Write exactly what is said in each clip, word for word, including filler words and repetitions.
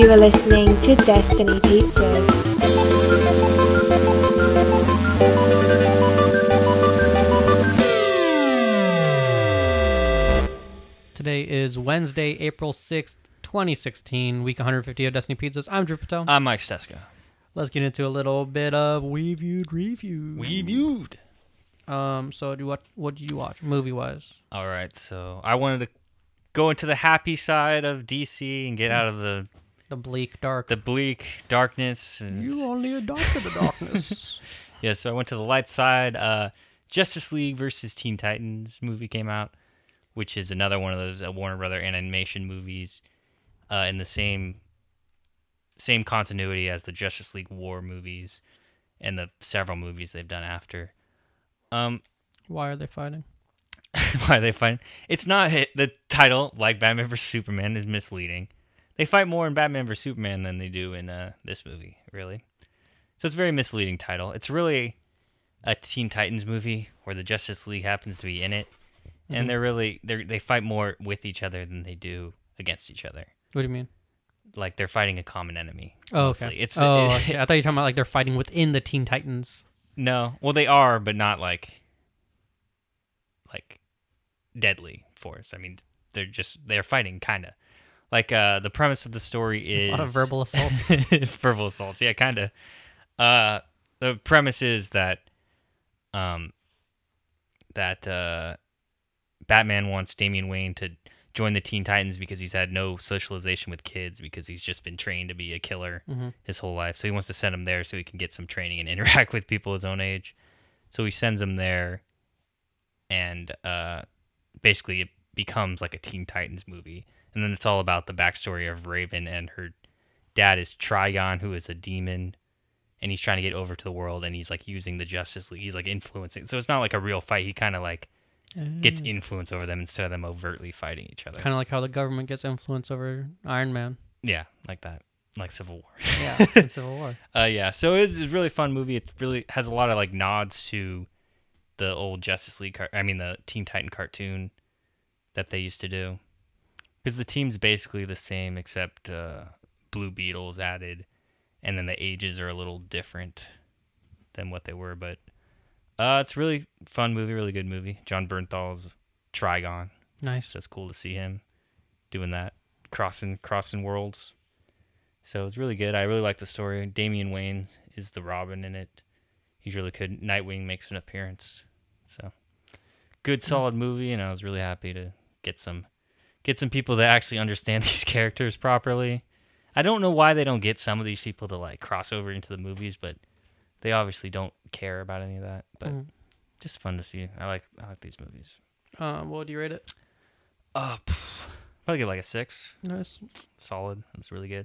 You are listening to Destiny Pizzas. Today is Wednesday, April sixth, twenty sixteen, week one hundred fifty of Destiny Pizzas. I'm Drew Patel. I'm Mike Steska. Let's get into a little bit of We Viewed Review. We Viewed. Um, so do what? What did you watch, movie wise? All right, so I wanted to go into the happy side of D C and get out of the The bleak, dark. the bleak darkness. And You only adopted the darkness. yeah, so I went to the light side. Uh, Justice League versus Teen Titans movie came out, which is another one of those uh, Warner Brother animation movies uh, in the same same continuity as the Justice League War movies and the several movies they've done after. Um, Why are they fighting? why are they fighting? It's not hit. The title, like Batman versus Superman, is misleading. They fight more in Batman versus Superman than they do in uh, this movie, really. So it's a very misleading title. It's really a Teen Titans movie where the Justice League happens to be in it. And Mm-hmm. they're really they they fight more with each other than they do against each other. What do you mean? Like they're fighting a common enemy. Oh, mostly. okay. It's oh, it- okay. I thought you were talking about like they're fighting within the Teen Titans. no, well they are, but not like like deadly force. I mean, they're just they're fighting kind of. Like uh, the premise of the story is A lot of verbal assaults. verbal assaults, yeah, kind of. Uh, the premise is that um that uh. Batman wants Damian Wayne to join the Teen Titans because he's had no socialization with kids because he's just been trained to be a killer mm-hmm. his whole life. So he wants to send him there so he can get some training and interact with people his own age. So he sends him there, and uh, basically it becomes like a Teen Titans movie. And then it's all about the backstory of Raven, and her dad is Trigon, who is a demon, and he's trying to get over to the world, and he's like using the Justice League. He's like influencing. So it's not like a real fight. He kind of like gets influence over them instead of them overtly fighting each other. Kind of like how the government gets influence over Iron Man. Yeah, like that. Like Civil War. Yeah, in Civil War. Uh, yeah, so it's a really fun movie. It really has a lot of like nods to the old Justice League, car- I mean the Teen Titan cartoon that they used to do. Because the team's basically the same except uh, Blue Beetle's added, and then the ages are a little different than what they were, but Uh, it's a really fun movie, really good movie. John Bernthal's Trigon. Nice. So it's cool to see him doing that, crossing crossing worlds. So it's really good. I really like the story. Damian Wayne is the Robin in it. He's really good. Nightwing makes an appearance. So good, solid movie, and I was really happy to get some get some people that actually understand these characters properly. I don't know why they don't get some of these people to like cross over into the movies, but they obviously don't care about any of that, but Mm. just fun to see. I like I like these movies. Uh, what would you rate it? Uh, probably give it like a six. Nice. Solid. It's really good.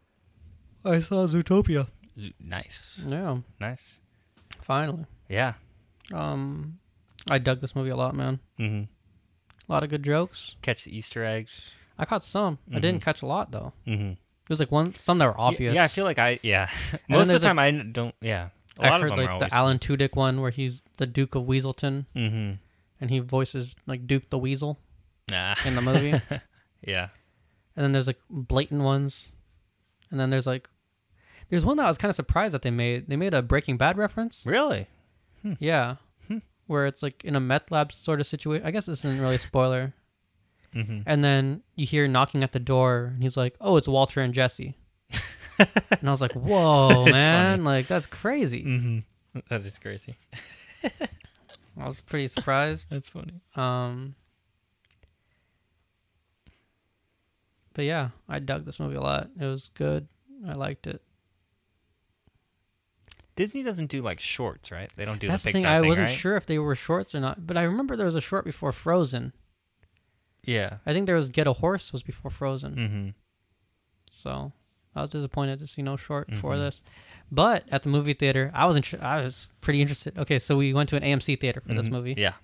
I saw Zootopia. Z- Nice. Yeah, Nice. finally. Yeah. Um, I dug this movie a lot, man. Mm-hmm. A lot of good jokes. Catch the Easter eggs. I caught some. I didn't catch a lot though. Mm-hmm. There's like one, some that were obvious. Yeah, I feel like I, yeah. then Most of there's the time I don't, yeah. A I lot heard of them like are the always. Alan Tudyk one where he's the Duke of Weaselton Mm-hmm. and he voices like Duke the Weasel Nah. in the movie. Yeah. And then there's like blatant ones. And then there's like, there's one that I was kind of surprised that they made. They made a Breaking Bad reference. Really? Yeah. Where it's like in a meth lab sort of situation. I guess this isn't really a spoiler. Mm-hmm. And then you hear knocking at the door and he's like, oh, it's Walter and Jesse. And I was like, whoa, It's man. funny. Like, that's crazy. Mm-hmm. That is crazy. I was pretty surprised. That's funny. Um, but yeah, I dug this movie a lot. It was good. I liked it. Disney doesn't do like shorts, right? They don't do That's the the Pixar thing. I wasn't right? sure if they were shorts or not, but I remember there was a short before Frozen. Yeah. I think there was Get a Horse was before Frozen. Mm-hmm. So I was disappointed to see no short for Mhm. this. But at the movie theater, I was int- I was pretty interested. Okay, so we went to an A M C theater for this Mhm. movie. Yeah.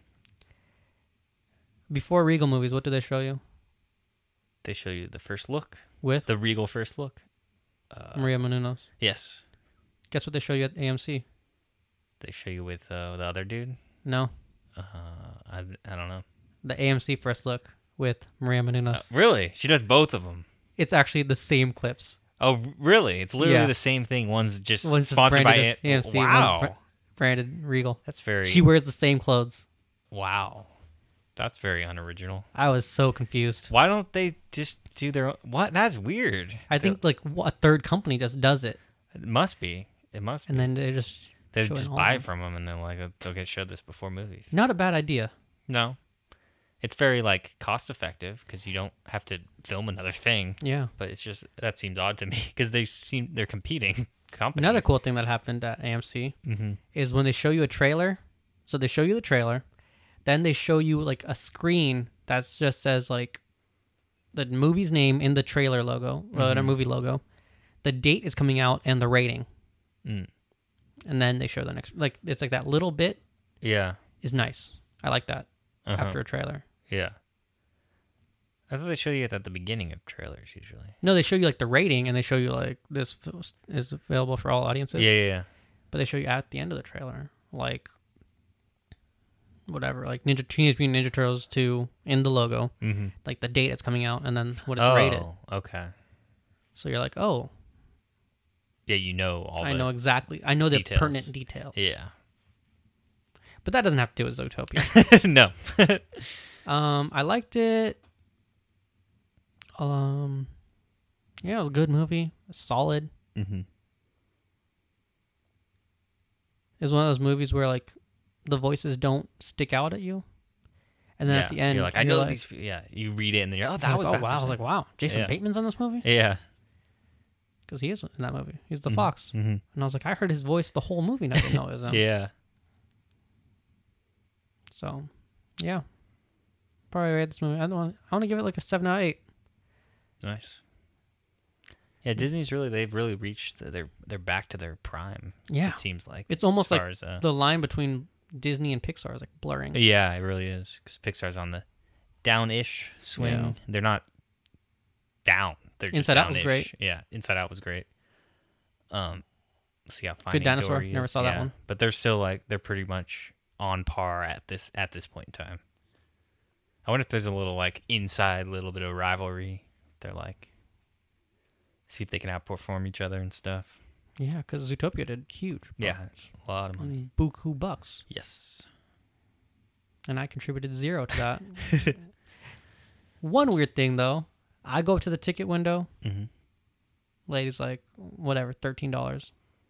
Before Regal movies, what do they show you? They show you the first look, With the Regal first look. Uh, Maria Menounos. yes. Guess what they show you at A M C? They show you with uh, the other dude. No. Uh, I, I don't know. The A M C first look with Maria Uh, Menounos. really? She does both of them. It's actually the same clips. Oh, really? It's literally Yeah. the same thing. One's just One's just sponsored by branded A- as A M C. Wow, One's br- branded Regal. that's very She wears the same clothes. wow. That's very unoriginal. I was so confused. Why don't they just do their own? What? That's weird. I think like wh- a third company just does it, It must be. It must be. and then they just They show it just all buy of them. from them and then like uh, they'll get showed this before movies. Not a bad idea. No, it's very like cost effective because you don't have to film another thing. Yeah. But it's just that seems odd to me because they seem they're competing companies. Another cool thing that happened at A M C Mm-hmm. is when they show you a trailer. So they show you the trailer, then they show you like a screen that just says like the movie's name in the trailer logo, or the Mhm. movie logo, the date is coming out, and the rating. Mm. And then they show the next. Like it's like that little bit Yeah. is nice. I like that Uh-huh. after a trailer. Yeah. I thought they show you it at the beginning of trailers usually. No, they show you like the rating, and they show you like this f- is available for all audiences. Yeah, yeah, yeah. But they show you at the end of the trailer, like whatever, like Ninja Teenage Mutant Ninja Turtles two in the logo, Mm-hmm. like the date it's coming out, and then what it's Oh, rated. okay. So you're like, oh, Yeah, you know all I the know exactly. I know the details. pertinent details. Yeah. But that doesn't have to do with Zootopia. No. um, I liked it. Um, yeah, it was a good movie. Solid. mm-hmm. It was one of those movies where like the voices don't stick out at you, and then yeah. at the end, you're like, I you're know like, these. Yeah, you read it and then you're, oh, that you're was like, oh that wow. I was person. like, wow, Jason Yeah. Bateman's on this movie Yeah. because he is in that movie. He's the Mhm. fox, Mm-hmm. and I was like, I heard his voice the whole movie, and I didn't know it was him. Yeah. So, yeah, probably rate this movie. I don't want. I want to give it like a seven out of eight. Nice. Yeah, Disney's really they've really reached the, they're they're back to their prime. Yeah, It seems like it's almost as like far as, uh, the line between Disney and Pixar is like blurring. yeah, it really is because Pixar's on the down-ish swing. Yeah. They're not down. They're just Inside Out was down-ish. great. Yeah, Inside Out was great. Um, so yeah, Good Finding Dinosaur. Dory Never is- saw that yeah. one. But they're still like they're pretty much on par at this at this point in time. I wonder if there's a little like inside little bit of rivalry. They're like see if they can outperform each other and stuff. Yeah, because Zootopia did huge. Yeah, bucks. a lot of money. Mm, buku bucks, Yes. and I contributed zero to that. One weird thing though, I go up to the ticket window. Mm-hmm. Lady's like, whatever, thirteen dollars.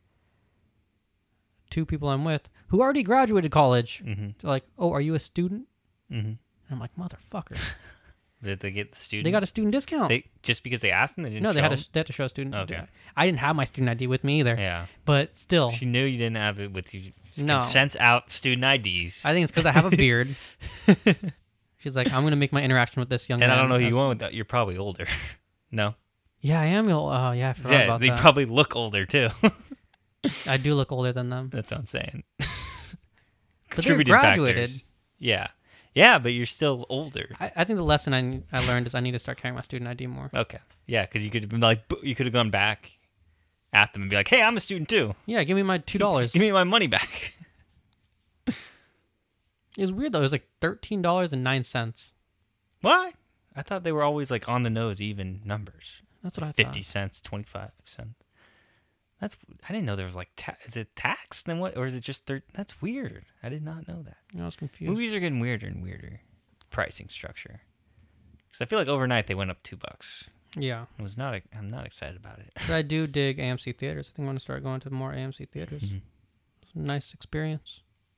Two people I'm with who already graduated college. Mm-hmm. They're like, oh, are you a student? Mm-hmm. And I'm like, motherfucker. Did they get the student? They got a student discount. They just because they asked them, they didn't. no, they show had, them? a, they had to show a student. Okay. I didn't have my student I D with me either. Yeah. But still, She knew you didn't have it with you. She No. can sense out student I Ds. I think it's because I have a beard. She's like, I'm going to make my interaction with this young and man. I don't know who you as- want with that. You're probably older. No. Yeah, I am. Oh, yeah, I forgot Yeah, about they that. probably look older too. I do look older than them. That's what I'm saying. But they Contributing graduated. factors. Yeah. Yeah, but you're still older. I, I think the lesson I, I learned is I need to start carrying my student I D more. Okay. Yeah, because you could have been like, bo- you could have gone back at them and be like, "Hey, I'm a student too. Yeah, give me my two dollars. Give me my money back." It was weird though. It was like thirteen dollars and nine cents. What? I thought they were always like on the nose, even numbers. That's what I Fifty thought. cents, twenty-five cents. That's. I didn't know there was like. Ta- is it tax? Then what? Or is it just third? That's weird. I did not know that. I was confused. Movies are getting weirder and weirder. Pricing structure. Because I feel like overnight they went up two bucks. Yeah, I was not. I'm not excited about it. but I do dig A M C theaters. I think I'm gonna start going to more A M C theaters. Mhm. It's a nice experience.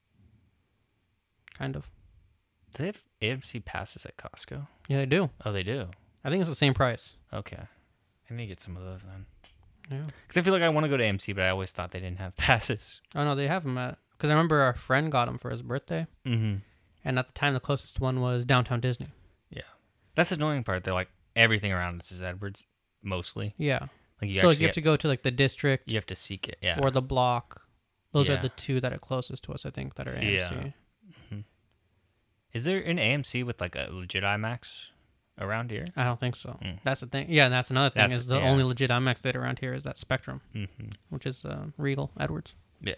Kind of. Do they have A M C passes at Costco? Yeah, they do. Oh, they do. I think it's the same price. Okay. I need to get some of those then. Yeah. Because I feel like I want to go to A M C, but I always thought they didn't have passes. Oh no, they have them at. Because I remember our friend got them for his birthday, Mm-hmm. and at the time the closest one was Downtown Disney. Yeah. That's the annoying part. They're like, everything around us is Edwards, mostly. Yeah. Like you so like, actually you have to go to like the district you have to seek it. Yeah. or the block. Those Yeah. are the two that are closest to us, I think, that are A M C. Yeah. Is there an A M C with like a legit IMAX around here? I don't think so. Mm. That's the thing. Yeah, and that's another thing That's- is the yeah. only legit IMAX theater around here is that Spectrum, Mm-hmm. which is uh, Regal Edwards. Yeah.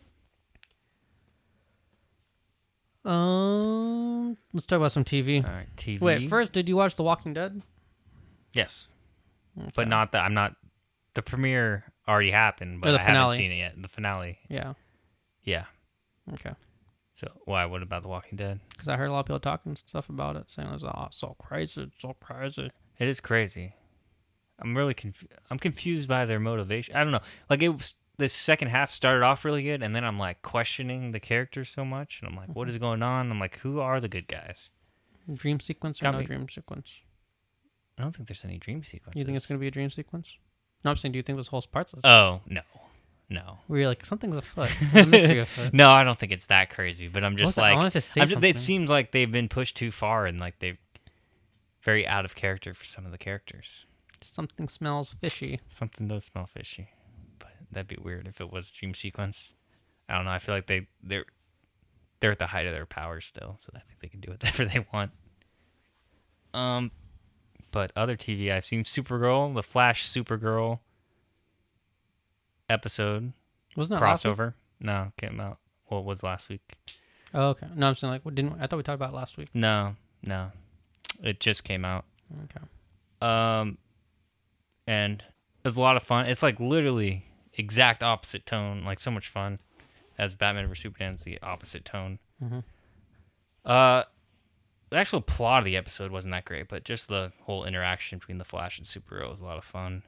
Um, let's talk about some T V. All right. T V. Wait, first, did you watch The Walking Dead? Yes. Okay. But not that I'm not the premiere already happened, but Or the I finale. haven't seen it yet. The finale. Yeah. Yeah. Okay. So why? What about The Walking Dead? Because I heard a lot of people talking stuff about it, saying it's oh, so crazy, it's so crazy. It is crazy. I'm really conf- I'm confused by their motivation. I don't know. Like it was the second half started off really good, and then I'm like questioning the characters so much, and I'm like, what is going on? I'm like, who are the good guys? Dream sequence or Got no me. dream sequence? I don't think there's any dream sequences. You think it's going to be a dream sequence? No, I'm saying, do you think this whole part's a Oh no, no, where you're like, something's afoot. There's a mystery afoot. no. I don't think it's that crazy. But I'm just I wanted- I like, wanted to say I'm just, something. it seems like they've been pushed too far, and like they've very out of character for some of the characters. Something smells fishy. Something does smell fishy, but that'd be weird if it was a dream sequence. I don't know. I feel like they they're they're at the height of their powers still, so I think they can do whatever they want. Um, but other T V I've seen Supergirl, the Flash Supergirl episode Wasn't that last week? crossover. No, it came out. Well, it was last week. Oh, okay. No, I'm saying like, what didn't I thought we talked about it last week? No, no, it just came out. Okay. Um, and it was a lot of fun. It's like literally exact opposite tone, like so much fun. As Batman versus Superman, it's the opposite tone. Mm-hmm. Uh, the actual plot of the episode wasn't that great, but just the whole interaction between the Flash and Supergirl was a lot of fun.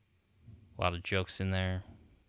A lot of jokes in there.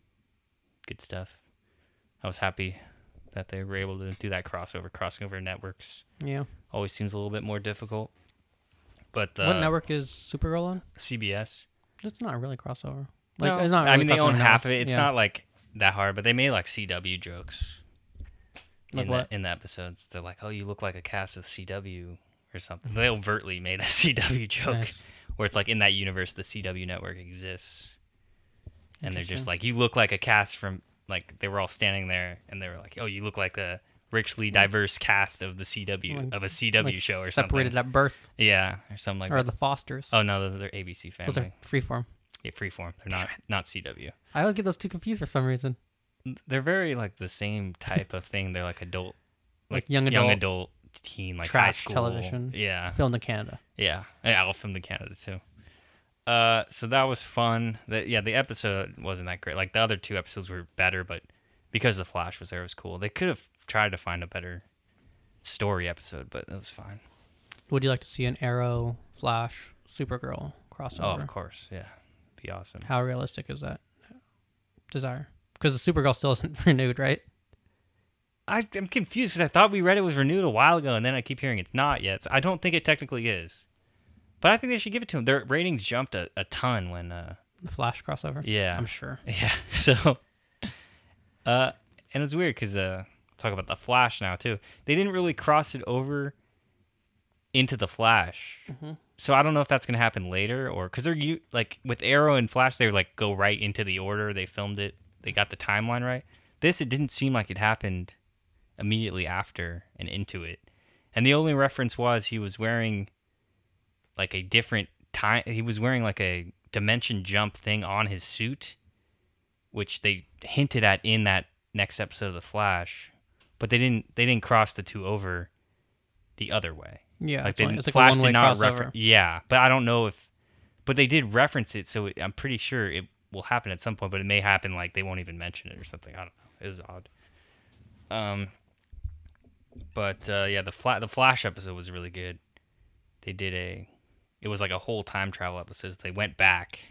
Good stuff. I was happy that they were able to do that crossover, crossing over networks. Yeah. Always seems a little bit more difficult. But uh, what network is Supergirl on? C B S. It's not really crossover. Like, No, it's not I really mean they crossover own half of networks. it. It's Yeah. not like that hard, but they made like C W jokes Like in what? the in the episodes. They're like, "Oh, you look like a cast of C W or something." They overtly made a C W joke Nice. where it's like in that universe the C W network exists, and they're just Interesting. like, "You look like a cast from like." They were all standing there, and they were like, "Oh, you look like a richly diverse cast of the C W Like- of a C W Like show or separated something." at birth, Yeah, or something like or that. the Fosters. Oh no, those are A B C Those family. are freeform. Yeah, Freeform. They're not not C W. I always get those two confused for some reason. They're very like the same type of thing. They're like adult, Like young young adult, adult teen, like high trash school television. Yeah, filmed in Canada. yeah. Yeah, I'll film the Canada too. Uh, so that was fun. That yeah, the episode wasn't that great. Like the other two episodes were better, but because the Flash was there, it was cool. They could have tried to find a better story episode, but it was fine. Would you like to see an Arrow, Flash, Supergirl crossover? Oh, of course, yeah, be awesome. How realistic is that desire? Because the Supergirl still isn't renewed, right? I, I'm confused because I thought we read it was renewed a while ago, and then I keep hearing it's not yet. So I don't think it technically is, but I think they should give it to them. Their ratings jumped a, a ton when, uh, The Flash crossover. yeah, I'm sure. yeah. So, uh, and it's weird because uh, talk about the Flash now too. They didn't really cross it over into the Flash, Mhm. so I don't know if that's gonna happen later or because they're u- like with Arrow and Flash, they like go right into the order they filmed it. They got the timeline right. This it didn't seem like it happened immediately after and into it. And the only reference was he was wearing like a different time. He was wearing like a dimension jump thing on his suit, which they hinted at in that next episode of The Flash, but they didn't. They didn't cross the two over the other way. Yeah, Like it's, they only, didn't, it's like Flash a one-way did not crossover. reference. Yeah, but I don't know if. But they did reference it, so it, I'm pretty sure it will happen at some point. But it may happen like they won't even mention it or something. I don't know. It is odd. Um. But uh, yeah, the Fla- the Flash episode was really good. They did a, it was like a whole time travel episode. They went back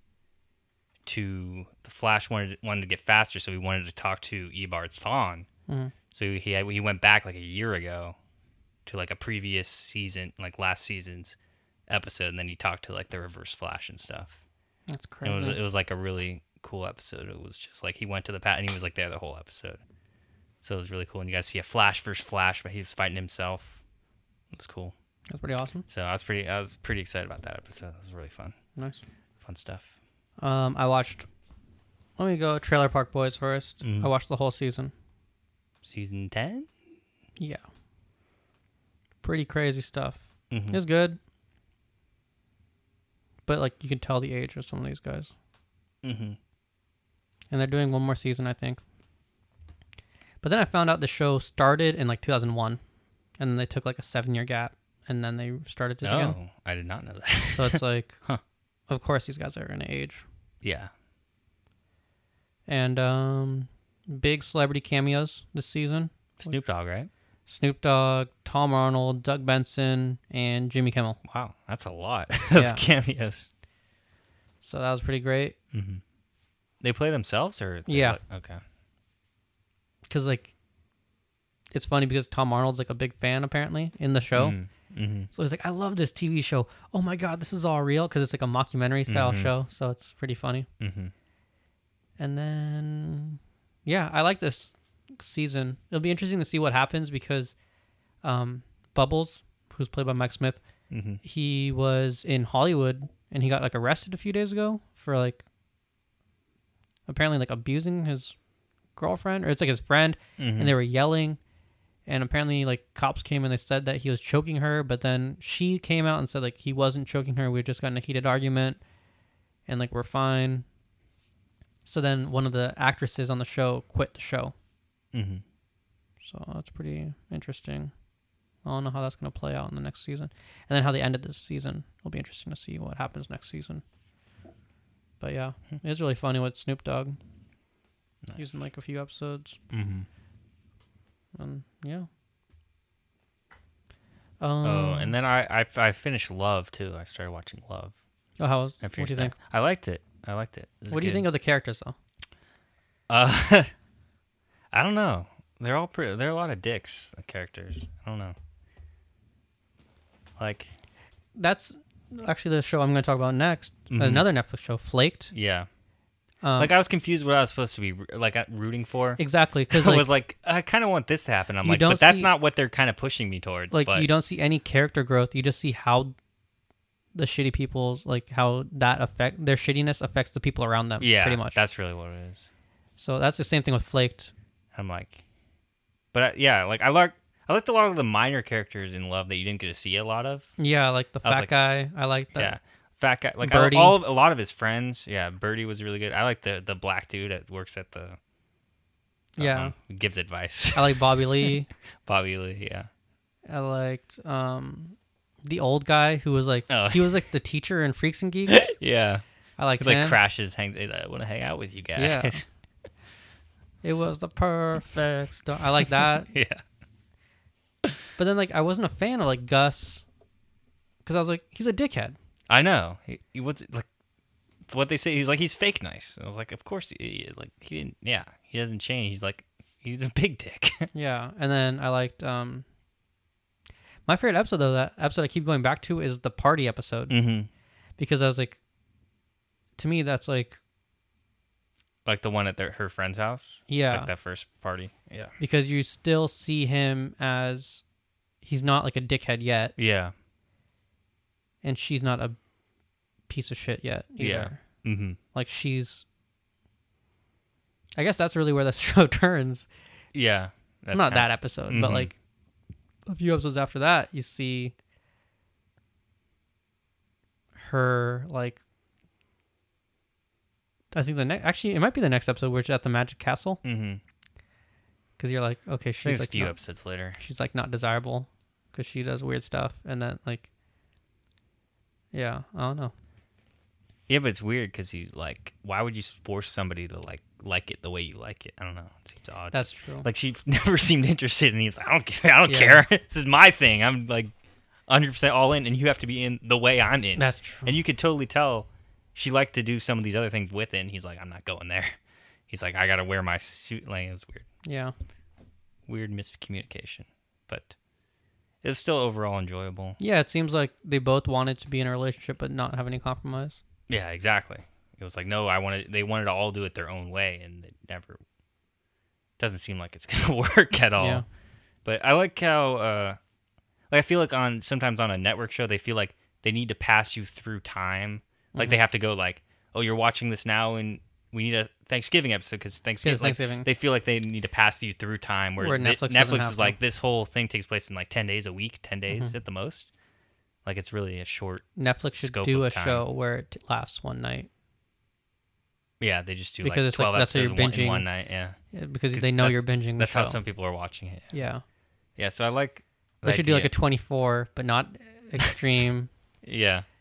to the Flash wanted wanted to get faster, so he wanted to talk to Eobard Thawne. Mhm. So he had, he went back like a year ago to like a previous season, like last season's episode, and then he talked to like the Reverse Flash and stuff. That's And crazy. it was it was like a really cool episode. It was just like he went to the pat and he was like there the whole episode. So it was really cool. And you got to see a Flash versus Flash, but he was fighting himself. It was cool. That's pretty awesome. So I was pretty I was pretty excited about that episode. It was really fun. Nice. Fun stuff. Um, I watched. Let me go Trailer Park Boys first. Mhm. I watched the whole season. Season ten? Yeah. Pretty crazy stuff. Mm-hmm. It was good, but like you can tell the age of some of these guys, Mm-hmm. and they're doing one more season, I think. But then I found out the show started in like two thousand one, and then they took like a seven-year gap, and then they started it Oh, again. I did not know that. So it's like, Huh. of course these guys are gonna age. Yeah. And um, big celebrity cameos this season. Snoop Dogg, right? Snoop Dogg, Tom Arnold, Doug Benson, and Jimmy Kimmel. Wow, that's a lot of Yeah. cameos. So that was pretty great. Mm-hmm. They play themselves, or they Yeah. Like, okay. Because, like, it's funny because Tom Arnold's, like, a big fan, apparently, in the show. Mm-hmm. So he's like, I love this T V show. Oh, my God, this is all real. Because it's, like, a mockumentary-style Mhm. show. So it's pretty funny. Mm-hmm. And then, yeah, I like this season. It'll be interesting to see what happens because um, Bubbles, who's played by Mike Smith, Mm-hmm. he was in Hollywood and he got like arrested a few days ago for like apparently like abusing his girlfriend, or it's like his friend, Mm-hmm. and they were yelling, and apparently like cops came and they said that he was choking her, but then she came out and said like he wasn't choking her. We just got in a heated argument and like we're fine. So then one of the actresses on the show quit the show. Mm-hmm. So that's pretty interesting. I don't know how that's going to play out in the next season. And then how they ended this season. It'll be interesting to see what happens next season. But yeah, it was really funny with Snoop Dogg. Nice. He was in like a few episodes. Mm-hmm. And yeah. Um, Oh, and then I, I I finished Love too. I started watching Love. oh, how was, I what do finished you think? that. I liked it. I liked it. It was What do you good. think of the characters though? Uh, I don't know. They're all pretty. They're a lot of dicks. The characters. I don't know. Like, That's actually the show I'm going to talk about next. Mhm. Another Netflix show, Flaked. yeah. Um, Like I was confused what I was supposed to be like rooting for. exactly, because I like, was like, I kind of want this to happen. I'm You like, don't but that's see- not what they're kind of pushing me towards. like but you don't see any character growth. You just see how the shitty people's like how that affect their shittiness affects the people around them. yeah, pretty much. that's really what it is. So that's the same thing with Flaked. I'm like, but I, yeah, like I like I liked a lot of the minor characters in Love that you didn't get to see a lot of. Yeah, like the I was fat like- guy. I like that. Yeah, fat guy. Like I, Birdie. all of, a lot of his friends. Yeah, Birdie was really good. I like the the black dude that works at the. Yeah. um, gives advice. I like Bobby Lee. Bobby Lee. Yeah. I liked um the old guy who was like Oh. he was like the teacher in Freaks and Geeks. Yeah. I liked He like him. crashes. Hangs. I want to hang out with you guys. Yeah. It was the perfect storm. I like that. yeah. But then like I wasn't a fan of like Gus because I was like he's a dickhead. I know. He, he was like what they say. He's like he's fake nice. And I was like, of course. He, like he didn't. Yeah. He doesn't change. He's like he's a big dick. Yeah, and then I liked um my favorite episode though, that episode I keep going back to is the party episode mm-hmm. because I was like, to me that's like Like the one at their, her friend's house. yeah Like that first party. Yeah. because you still see him as he's not like a dickhead yet, Yeah. and she's not a piece of shit yet either. Yeah. Mm-hmm. Like she's, I guess that's really where the show turns. Yeah. That's not kinda- that episode, but Mhm. like a few episodes after that, you see her like. I think the next, actually, it might be the next episode where she's at the Magic Castle, Mm-hmm. because you're like, okay, I think she's it's like a few not, episodes later. she's like not desirable because she does weird stuff, and then like, yeah, I don't know. Yeah, but it's weird because he's like, why would you force somebody to like like it the way you like it? I don't know. It seems odd. That's true. like she never seemed interested, and he's like, I don't care. I don't Yeah. care. This is my thing. I'm like one hundred percent all in, and you have to be in the way I'm in. That's true. And you could totally tell she liked to do some of these other things with it, and he's like, I'm not going there. He's like, I got to wear my suit. Like, it was weird. Yeah, Weird miscommunication. But it was still overall enjoyable. yeah. It seems like they both wanted to be in a relationship but not have any compromise. Yeah, exactly. It was like, no, I wanted. They wanted to all do it their own way, and it never doesn't seem like it's gonna work at all. Yeah. But I like how, uh, like I feel like on sometimes on a network show, they feel like they need to pass you through time. Like they have to go like, oh, you're watching this now, and we need a Thanksgiving episode because Thanksgiving. Because like, Thanksgiving. They feel like they need to pass you through time. Where, Where they- Netflix doesn't have is to. like this whole thing takes place in like ten days a week, ten days at the most. Like it's really a short. Netflix should scope do of a time. show where it lasts one night. Yeah, they just do Because like it's like- twelve that's how episodes you're in one, in binging. one night. Yeah. Yeah, because 'Cause they know you're that's- binging the That's show. how some people are watching it. Yeah. Yeah, so I like. They the should do like a idea. twenty-four, but not extreme. Yeah,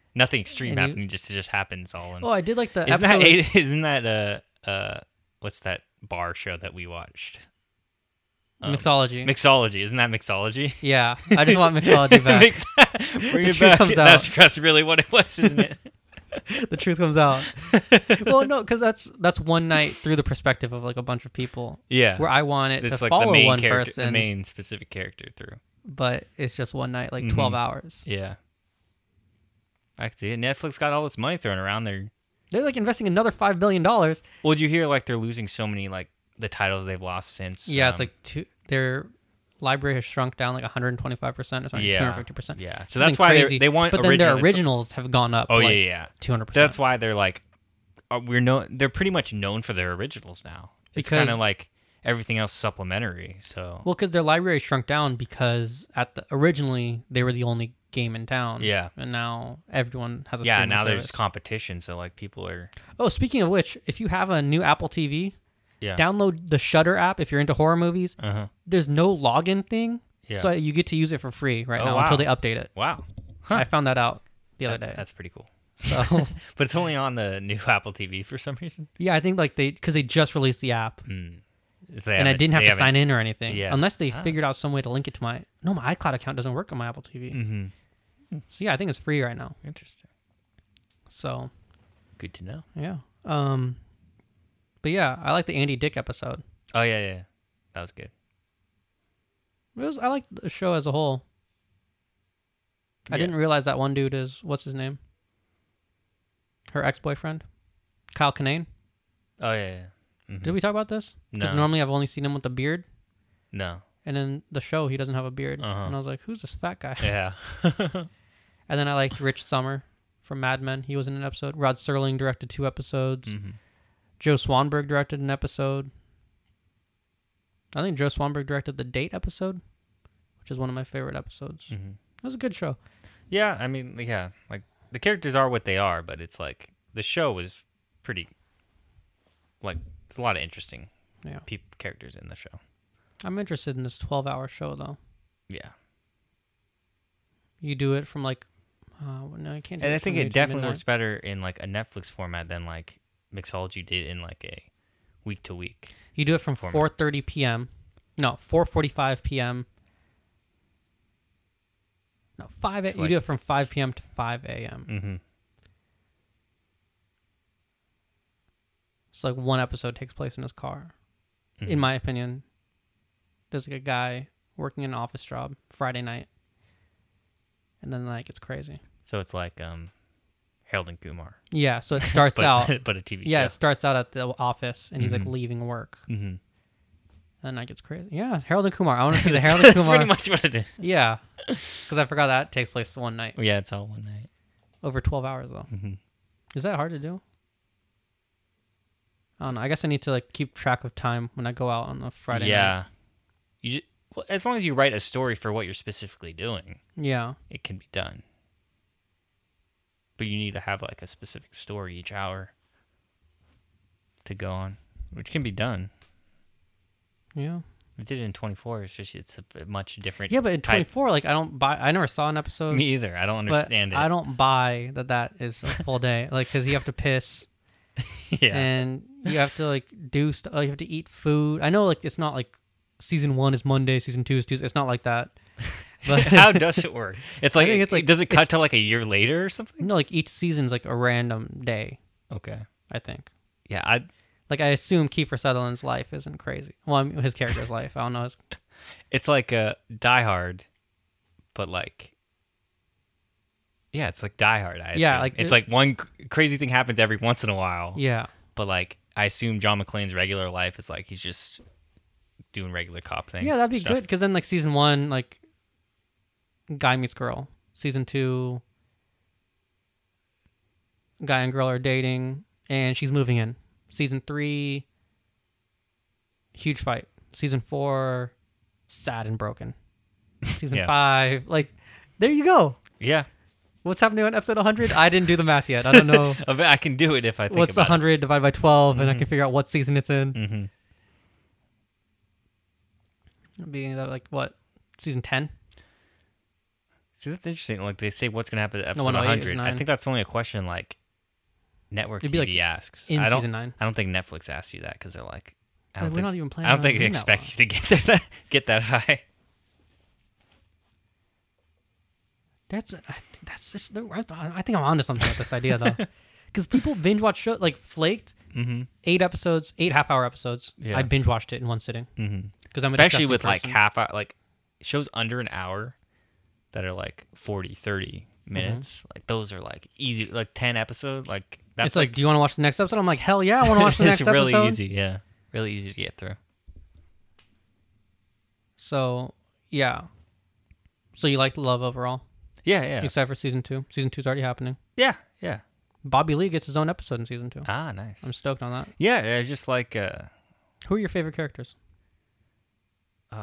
Nothing extreme And you- happening. Just it just happens all. In, Oh, I did like the isn't episode. that isn't that uh uh what's that bar show that we watched? Um, Mixology. Mixology. Isn't that Mixology? Yeah, I just want Mixology back. Mix- Bring The it truth back. comes out. That's that's really what it was, isn't it? The truth comes out. Well, no, because that's that's one night through the perspective of like a bunch of people. Yeah. Where I want it It's to like follow the main one character, person, the main specific character through. but it's just one night, like Mhm. twelve hours. Yeah. I can see it. Netflix got all this money thrown around there. They're like investing another five billion dollars. Well, did you hear like they're losing so many like the titles they've lost since? Yeah, it's um, like two. Their library has shrunk down like one hundred twenty-five percent or something, Yeah. two hundred fifty percent. yeah. So that's why they they want. But then their original- originals have gone up. Oh like yeah, yeah. two hundred percent. That's why they're like, uh, we're no. They're pretty much known for their originals now. It's Because- kind of like everything else supplementary. So Well, because their library shrunk down because at the originally they were the only game in town. Yeah. And now everyone has a yeah, streaming now service. there's competition. So like people are. Oh, speaking of which, if you have a new Apple T V, Yeah. download the Shudder app if you're into horror movies. Uh huh. There's no login thing, Yeah. so you get to use it for free right Oh, now wow. until they update it. Wow. I found that out the other That- day. That's pretty cool. So But it's only on the new Apple T V for some reason. yeah, I think like they because they just released the app. Mm. And I didn't have to sign in or anything. Yeah. Unless they Ah. figured out some way to link it to my... No, my iCloud account doesn't work on my Apple T V. Mm-hmm. So yeah, I think it's free right now. Interesting. So Good to know. yeah. Um, but yeah, I like the Andy Dick episode. Oh yeah, yeah. That was good. It was, I like the show as a whole. I Yeah. didn't realize that one dude is... What's his name? Her ex-boyfriend? Kyle Kinane? Oh yeah, yeah. Mhm. Did we talk about this? Because No. normally I've only seen him with a beard. No. And in the show, he doesn't have a beard. Uh-huh. And I was like, who's this fat guy? Yeah. And then I liked Rich Summer from Mad Men. He was in an episode. Rod Serling directed two episodes. Mhm. Joe Swanberg directed an episode. I think Joe Swanberg directed the Date episode, which is one of my favorite episodes. Mhm. It was a good show. Yeah, I mean, yeah, like the characters are what they are, but it's like the show was pretty. Like, there's a lot of interesting Yeah. peop- characters in the show. I'm interested in this twelve-hour show, though. Yeah, You do it from like... Uh, no, I can't do and it I think from it noon to definitely midnight. works better in like a Netflix format than like Mixology did in like a week to week. You do it from format. four thirty p.m. No, four forty-five p.m. No, five. A- To, you like- do it from five p.m. to five a.m. Mm-hmm. So like one episode takes place in his car. Mm-hmm. In my opinion, there's like a guy working an office job Friday night, and then like it's crazy. So it's like um, Harold and Kumar. Yeah, so it starts but, out. but a T V Yeah, show. it starts out at the office, and he's like Mhm. leaving work, Mm-hmm. and then like it's crazy. Yeah, Harold and Kumar. I want to see the Harold and That's Kumar. pretty much what it is. Yeah, because I forgot that takes place one night Yeah, it's all one night. over twelve hours though. Mm-hmm. Is that hard to do? I don't know. I guess I need to like keep track of time when I go out on a Friday night. Yeah, you just, well, as long as you write a story for what you're specifically doing, Yeah. it can be done. But you need to have like a specific story each hour to go on, which can be done. Yeah. We did it in twenty-four. It's just it's a much different. Yeah, but in type- twenty-four, like I don't buy. I never saw an episode. Me either. I don't but understand it. I don't buy that that is a full day. Like, because you have to piss yeah. and you have to like do stuff. You have to eat food. I know, like it's not like season one is Monday, season two is Tuesday. It's not like that. But How does it work? It's like, think it's like- does it cut it's- to like a year later or something? no, like each season's like a random day. Okay. I think. Yeah, I Like I assume Kiefer Sutherland's life isn't crazy. Well, I mean, his character's life. I don't know. His, it's like a Die Hard, but like yeah, it's like Die Hard. I Yeah, assume. like it's it- like one c- crazy thing happens every once in a while. yeah. But like I assume John McClane's regular life is like he's just doing regular cop things. Yeah, that'd be stuff. good. Because then, like season one, like guy meets girl. Season two, guy and girl are dating, and she's moving in. Season three, huge fight. Season four, sad and broken. Season Yeah. five, like there you go. Yeah, What's happening on episode one hundred? I didn't do the math yet. I don't know I bet I can do it if I think what's about one hundred divided by twelve, and I Mhm. can figure out what season it's in. it. Mm-hmm. Being that like what season ten? See, that's interesting. Like they say, what's gonna happen to episode one oh eight is one hundred? I nine. think that's only a question like network It'd T be V like asks. in I don't. season nine. I don't think Netflix asks you that because they're like, I don't Like, we're think, not even planning I don't on think they being that expect long. you to get that get that high. That's I think that's just the right. I think I'm onto something with this idea though, because people binge watch show like Flaked, Mm-hmm. eight episodes, eight half hour episodes. Yeah. I binge watched it in one sitting Mm-hmm. because I'm a Especially disgusting with like person. half hour, like shows under an hour that are like forty, thirty minutes. Like those are like easy, like ten episodes. Like that's It's like, do you want to watch the next episode? I'm like, hell yeah, I want to watch the next it's really episode. easy. Yeah, really easy to get through. So yeah, so you liked Love overall, Yeah, yeah, except for season two. Season two's already happening. yeah, yeah. Bobby Lee gets his own episode in season two. Ah, nice. I'm stoked on that. Yeah, I just like uh, Who are your favorite characters? uh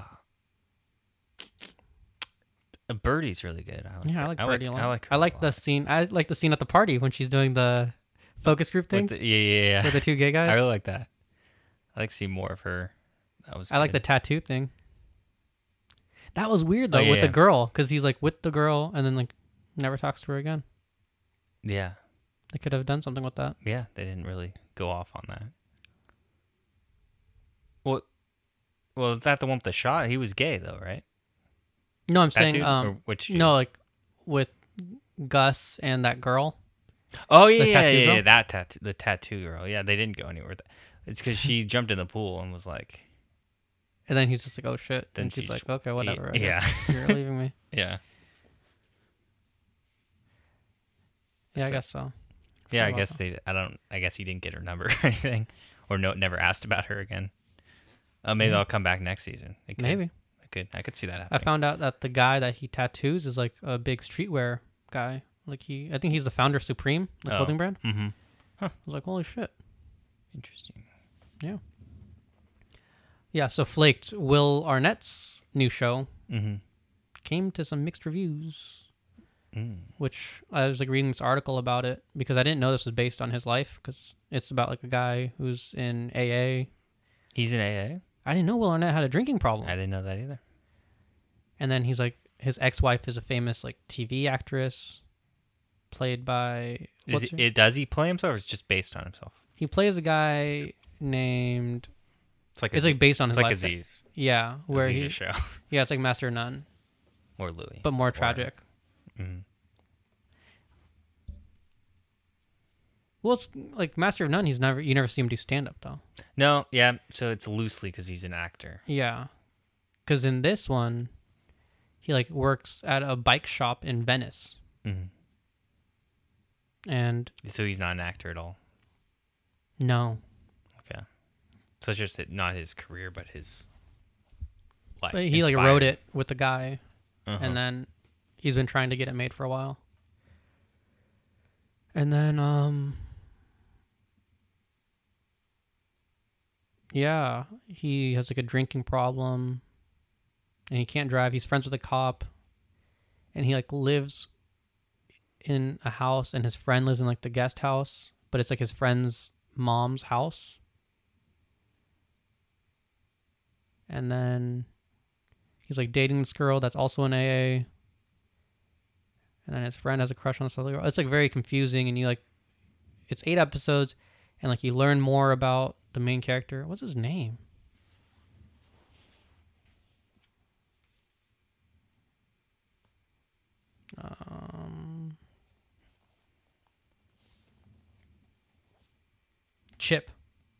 Birdie's really good. I like Yeah, I her. like Birdie a lot. I like. her I a like lot. the scene. I like the scene at the party when she's doing the focus group thing With the, yeah, yeah, yeah. with the two gay guys. I really like that. I like to see more of her. That was. I like the good. tattoo thing. That was weird though Oh, yeah, with the yeah. girl because he's like with the girl and then like never talks to her again. Yeah, They could have done something with that. yeah. They didn't really go off on that. Well, well, is that the one with the shot? He was gay though, right? No, I'm That saying dude? um Or which dude? no like with Gus and that girl. Oh yeah, the yeah, tattoo yeah, girl? yeah. That tattoo, the tattoo girl. Yeah, they didn't go anywhere. with that. It's because she jumped in the pool and was like, And then he's just like, "Oh shit!" Then and she's she's- like, "Okay, whatever. I yeah. guess you're leaving me." yeah, Yeah, I So- guess so. yeah. I Forgot guess about they. I don't. I guess he didn't get her number or anything, or no, never asked about her again. Uh, maybe Mhm. I'll come back next season. It could, Maybe I could. I could see that I happening. found out that the guy that he tattoos is like a big streetwear guy. Like he, I think he's the founder of Supreme, the Oh. clothing brand. Mm-hmm. I was like, "Holy shit!" Interesting. Yeah. So Flaked, Will Arnett's new show Mm-hmm. came to some mixed reviews. Mm. Which I was like reading this article about it because I didn't know this was based on his life because it's about like a guy who's in A A. He's in A A. I didn't know Will Arnett had a drinking problem. I didn't know that either. And then he's like, his ex-wife is a famous like T V actress, played by. Is What's it, her- it? Does he play himself, or it's just based on himself? He plays a guy named. It's like It's a, like based on it's his like life. Aziz. Yeah, where Aziz's he. show Yeah, it's like Master of None, or Louis, but more Or- tragic. Mhm. Well, it's like Master of None. He's never you never see him do stand up though. No, yeah. So it's loosely because he's an actor. Yeah, because in this one, he like works at a bike shop in Venice, Mm-hmm. and So he's not an actor at all. no, Okay. So it's just that not his career, but his life. but he like Inspired. wrote it with the guy, Uh-huh. and then he's been trying to get it made for a while. And then, um, yeah, he has like a drinking problem, and he can't drive. He's friends with a cop, and he like lives in a house, and his friend lives in like the guest house, but it's like his friend's mom's house. And then he's like dating this girl that's also in A A. And then his friend has a crush on this other girl. It's like very confusing, and you like, it's eight episodes, and like you learn more about the main character. What's his name? Um, Chip.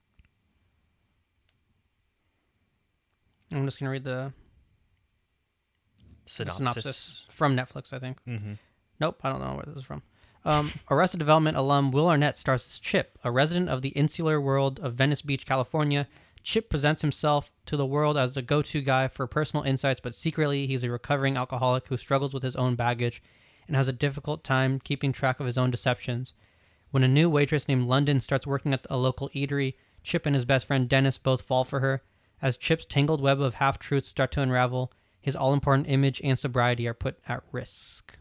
I'm just gonna read the synopsis. synopsis from Netflix, I think. Mm-hmm. Nope, I don't know where this is from. Um, Arrested Development alum Will Arnett stars as Chip, a resident of the insular world of Venice Beach, California. Chip presents himself to the world as the go-to guy for personal insights, but secretly he's a recovering alcoholic who struggles with his own baggage and has a difficult time keeping track of his own deceptions. When a new waitress named London starts working at a local eatery, Chip and his best friend Dennis both fall for her. As Chip's tangled web of half-truths start to unravel, his all-important image and sobriety are put at risk.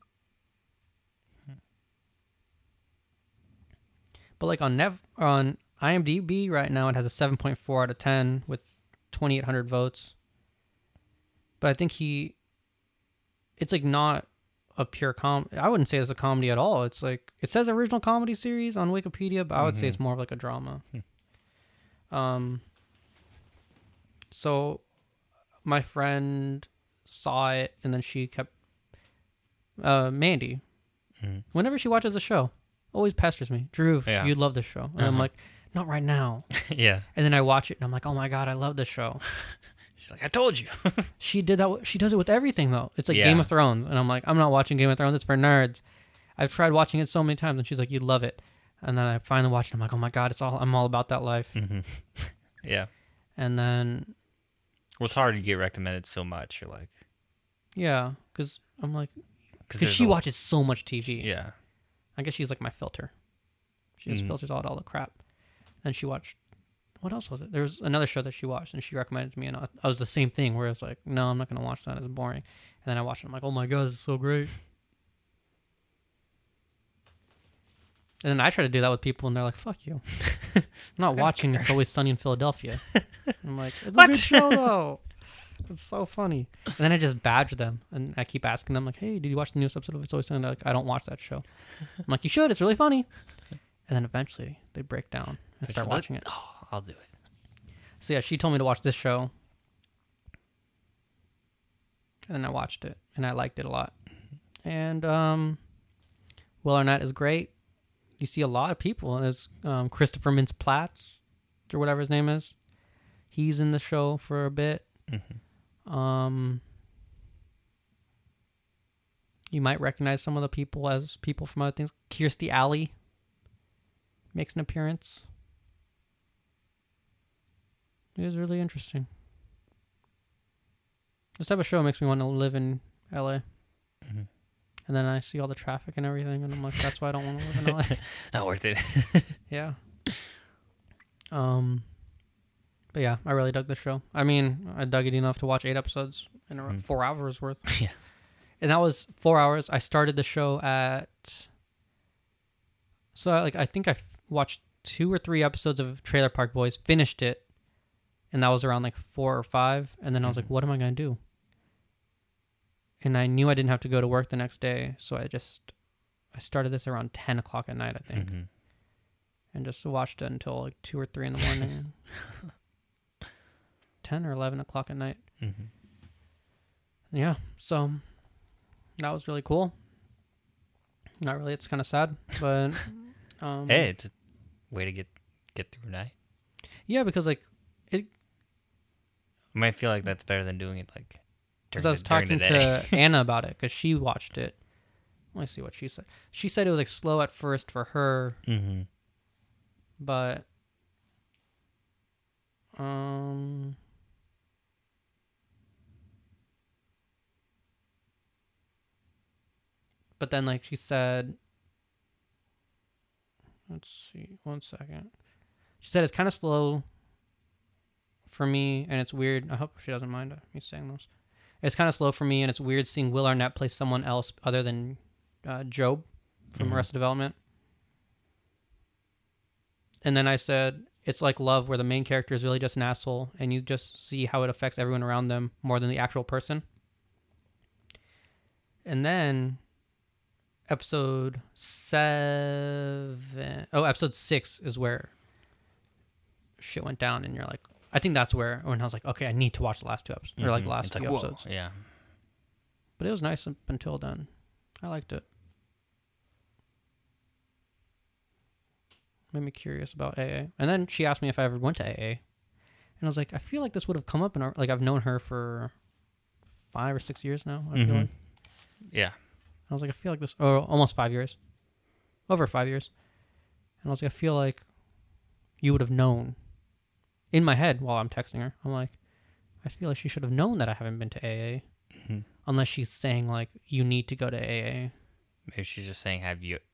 But like on Nev on IMDb right now, it has a seven point four out of ten with twenty-eight hundred votes. But I think he, it's like not a pure com. I wouldn't say it's a comedy at all. It's like it says original comedy series on Wikipedia, but I would mm-hmm. say it's more of like a drama. Hmm. Um. So, my friend saw it, and then she kept. Uh, Mandy, mm-hmm. whenever she watches a show, always pesters me. Drew, yeah. you'd love this show, and uh-huh. I'm like, not right now. Yeah. And then I watch it, and I'm like, oh my god, I love this show. She's like, I told you. She did that. She does it with everything, though. It's like yeah. Game of Thrones. And I'm like, I'm not watching Game of Thrones. It's for nerds. I've tried watching it so many times. And she's like, you'd love it. And then I finally watched it. I'm like, oh, my God, it's all. I'm all about that life. Mm-hmm. Yeah. And then. Well, it's hard to get recommended so much. You're like. Yeah. Because I'm like. Because she a... watches so much T V. Yeah. I guess she's like my filter. She just mm-hmm. filters out all the crap. And she watched. What else was it? There was another show that she watched, and she recommended to me, and I, I was the same thing, where I was like, no, I'm not going to watch that. It's boring. And then I watched it. I'm like, oh, my God, this is so great. And then I try to do that with people, and they're like, fuck you. I'm not watching It's Always Sunny in Philadelphia. I'm like, it's what? a good show, though. It's so funny. And then I just badge them, and I keep asking them, like, hey, did you watch the newest episode of It's Always Sunny? They're like, I don't watch that show. I'm like, you should. It's really funny. And then eventually they break down and start watching it. Oh, I'll do it. So yeah, she told me to watch this show. And then I watched it, and I liked it a lot. And um, Will Arnett is great. You see a lot of people. There's um, Christopher Mintz-Plasse, or whatever his name is. He's in the show for a bit. Mm-hmm. Um, you might recognize some of the people as people from other things. Kirstie Alley makes an appearance. It was really interesting. This type of show makes me want to live in L A. Mm-hmm. And then I see all the traffic and everything, and I'm like, that's why I don't want to live in L A. Not worth it. Yeah. Um, but yeah, I really dug the show. I mean, I dug it enough to watch eight episodes in around mm-hmm. four hours worth. Yeah. And that was four hours. I started the show at... So, like, I think I f- watched two or three episodes of Trailer Park Boys, finished it, and that was around like four or five. And then mm-hmm. I was like, what am I going to do? And I knew I didn't have to go to work the next day. So I just, I started this around ten o'clock at night, I think. Mm-hmm. And just watched it until like two or three in the morning. ten or eleven o'clock at night. Mm-hmm. Yeah. So that was really cool. Not really. It's kind of sad, but um, hey, it's a way to get get through a night. Yeah, because like it. I might feel like that's better than doing it like. Because I was talking to Anna about it because she watched it. Let me see what she said. She said it was like slow at first for her, mm-hmm. but um. But then, like she said, let's see, one second. She said it's kind of slow for me, and it's weird. I hope she doesn't mind me saying this. It's kind of slow for me, and it's weird seeing Will Arnett play someone else other than uh, Job from mm-hmm. Arrested Development. And then I said, it's like Love, where the main character is really just an asshole, and you just see how it affects everyone around them more than the actual person. And then... Episode seven. Oh, episode six is where shit went down, and you're like, I think that's where when I was like, okay, I need to watch the last two episodes, mm-hmm. or like the last it's two like, episodes. Whoa, yeah. But it was nice up until then. I liked it. Made me curious about A A. And then she asked me if I ever went to A A, and I was like, I feel like this would have come up in our, like I've known her for five or six years now. I mm-hmm. feel like. Yeah. I was like, I feel like this, or almost five years, over five years. And I was like, I feel like you would have known. In my head, while I'm texting her, I'm like, I feel like she should have known that I haven't been to A A, mm-hmm. unless she's saying like, you need to go to A A. Maybe she's just saying, have you?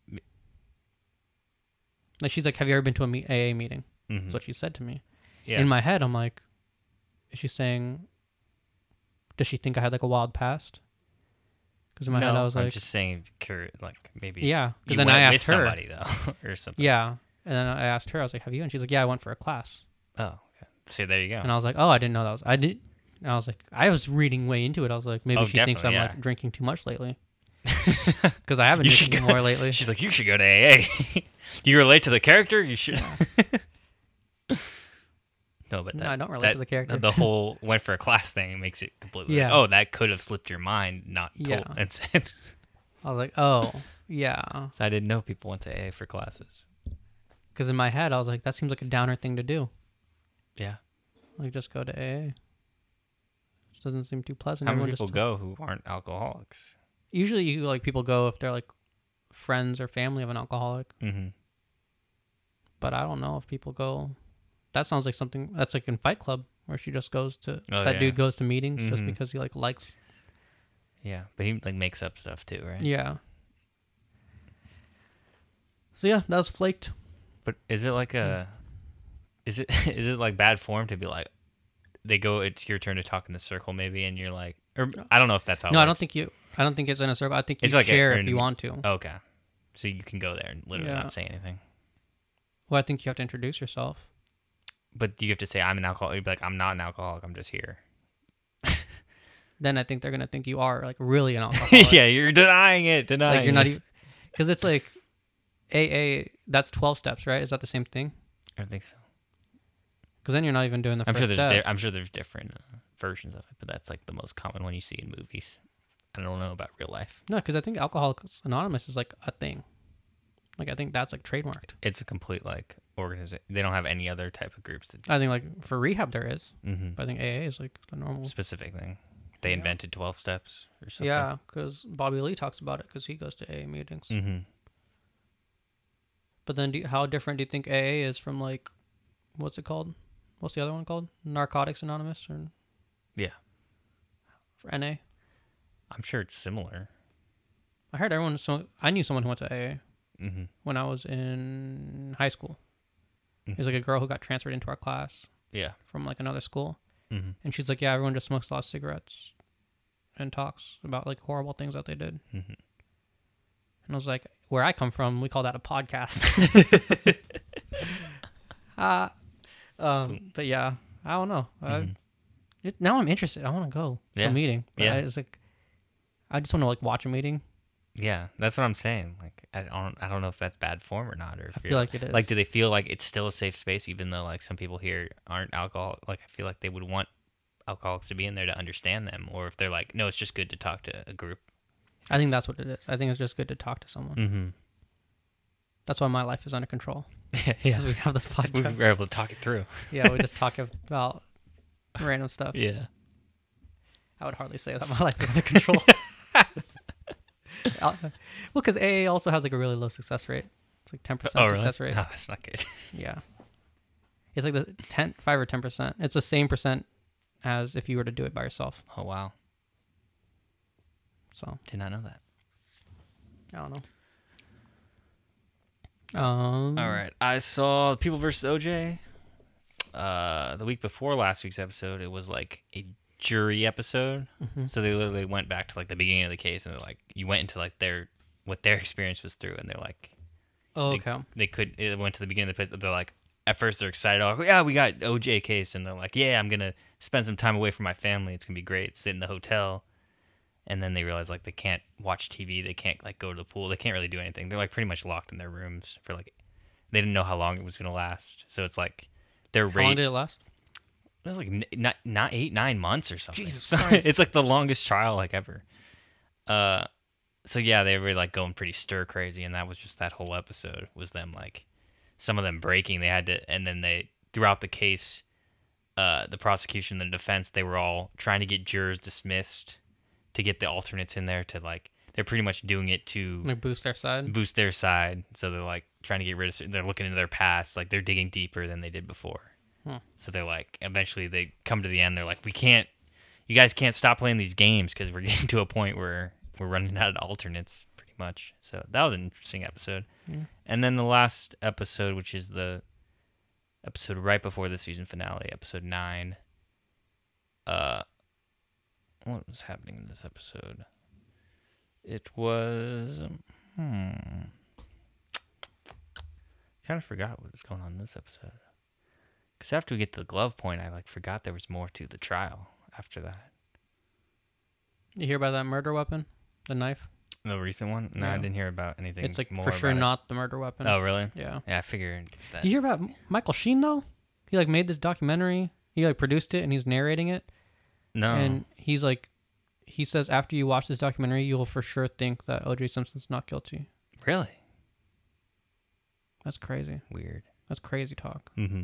Like she's like, have you ever been to a me- A A meeting? Mm-hmm. That's what she said to me. Yeah. In my head, I'm like, is she saying? Does she think I had like a wild past? Because in my no, head I was like, I'm just saying, like maybe. Yeah, because then I asked her somebody though, or something. Yeah, and then I asked her, I was like, "Have you?" And she's like, "Yeah, I went for a class." Oh, okay. See, there you go. And I was like, "Oh, I didn't know that was." I did. And I was like, I was reading way into it. I was like, maybe oh, she thinks I'm yeah. like drinking too much lately. because I haven't You used should it go- more lately. She's like, you should go to A A. Do you relate to the character? You should. No, but that, No, I don't relate that- to the character. The whole went for a class thing makes it completely. Yeah. Like, oh, that could have slipped your mind, not told Yeah. and said. I was like, oh, yeah. I didn't know people went to A A for classes. Because in my head, I was like, that seems like a downer thing to do. Yeah. Like, just go to A A. It doesn't seem too pleasant. How many Everyone people just- go who aren't alcoholics? Usually, you like people go if they're like friends or family of an alcoholic. Mm-hmm. But I don't know if people go. That sounds like something that's like in Fight Club, where she just goes to Oh, that yeah. dude goes to meetings just Mhm. because he like likes. Yeah, but he like makes up stuff too, right? Yeah. So yeah, that was Flaked. But is it like a? Is it is it like bad form to be like, they go, it's your turn to talk in the circle maybe, and you're like, or I don't know if that's how. it No, I don't works. think you. I don't think it's in a circle. I think you It's like a- share or if you an- want to. Okay, so you can go there and literally Yeah. not say anything. Well, I think you have to introduce yourself. But you have to say I'm an alcoholic. You'd be like, I'm not an alcoholic. I'm just here. Then I think they're gonna think you are like really an alcoholic. Yeah, you're denying it. Denying. Like you're not it. even because it's like A A. That's twelve steps, right? Is that the same thing? I don't think so. Because then you're not even doing the I'm sure first there's. step. Di- I'm sure there's different uh, versions of it, but that's like the most common one you see in movies. I don't know about real life. No, because I think Alcoholics Anonymous is like a thing. Like I think that's like trademarked. It's a complete like organization. They don't have any other type of groups that I think like for rehab there is, mm-hmm. but I think A A is like the normal. specific thing. They Yeah. invented twelve steps or something. Yeah, because Bobby Lee talks about it because he goes to A A meetings. Mm-hmm. But then, do you, how different do you think A A is from like, what's it called? What's the other one called? Narcotics Anonymous or Yeah. for N A? I'm sure it's similar. I heard everyone. So I knew someone who went to A A Mm-hmm. when I was in high school. Mhm. It was like a girl who got transferred into our class Yeah. from like another school, Mm-hmm. and she's like, "Yeah, everyone just smokes a lot of cigarettes and talks about like horrible things that they did." Mm-hmm. And I was like, "Where I come from, we call that a podcast." uh, um, but yeah, I don't know. I, Mhm. it, now I'm interested. I want to go to Yeah. a meeting. But Yeah. I, it's like I just want to like watch a meeting. Yeah, that's what I'm saying. Like, I don't, I don't know if that's bad form or not, or if I you're feel like it is. like, do they feel like it's still a safe space, even though like some people here aren't alcohol? Like, I feel like they would want alcoholics to be in there to understand them, or if they're like, no, it's just good to talk to a group. I think that's what it is. I think it's just good to talk to someone. Mm-hmm. That's why my life is under control yeah, because we have this we podcast. were able to talk it through. Yeah, we just talk about random stuff. Yeah. I would hardly say that my life is under control. Al- well, because A A also has like a really low success rate. It's like ten percent Oh, really? success rate. No, that's not good. Yeah, it's like the ten, five or ten percent. It's the same percent as if you were to do it by yourself. Oh wow, So did not know that. I don't know. Um. All right, I saw People versus O J. Uh, the week before last week's episode, it was like a jury episode. Mm-hmm. So they literally went back to like the beginning of the case, and they're like, you went into like their what their experience was through, and they're like, Oh, they, okay. they could. It went to the beginning of the place. They're like, at first they're excited, like, yeah, we got O J case, and they're like, yeah, I'm gonna spend some time away from my family. It's gonna be great. Sit in the hotel, and then they realize like they can't watch T V, they can't like go to the pool, they can't really do anything. They're like pretty much locked in their rooms for like, they didn't know how long it was gonna last. So it's like their How long rate. did it last? It was like n- not not eight nine months or something. Jesus So Christ. it's like the longest trial like ever. Uh, so yeah, they were like going pretty stir crazy, and that was just that whole episode was them like some of them breaking. They had to, and then they throughout the case, uh, the prosecution, and the defense, they were all trying to get jurors dismissed to get the alternates in there to like they're pretty much doing it to Like boost their side. boost their side. So they're like trying to get rid of. They're looking into their past, like they're digging deeper than they did before. Hmm. So they're like, eventually they come to the end. They're like, we can't, you guys can't stop playing these games because we're getting to a point where we're running out of alternates, pretty much. So that was an interesting episode. Yeah. And then the last episode, which is the episode right before the season finale, episode nine. Uh, what was happening in this episode? It was, um, hmm, kind of forgot what was going on in this episode. Because after we get to the glove point, I like forgot there was more to the trial after that. You hear about that murder weapon? The knife? The recent one? No, I Yeah. didn't hear about anything. It's like more for sure about it. not the murder weapon. Oh, really? Yeah. Yeah, I figured that. Did you hear about Michael Sheen though? He like made this documentary. He like produced it and he's narrating it. No. And he's like, he says after you watch this documentary, you'll for sure think that O J Simpson's not guilty. Really? That's crazy. Weird. That's crazy talk. Mm-hmm.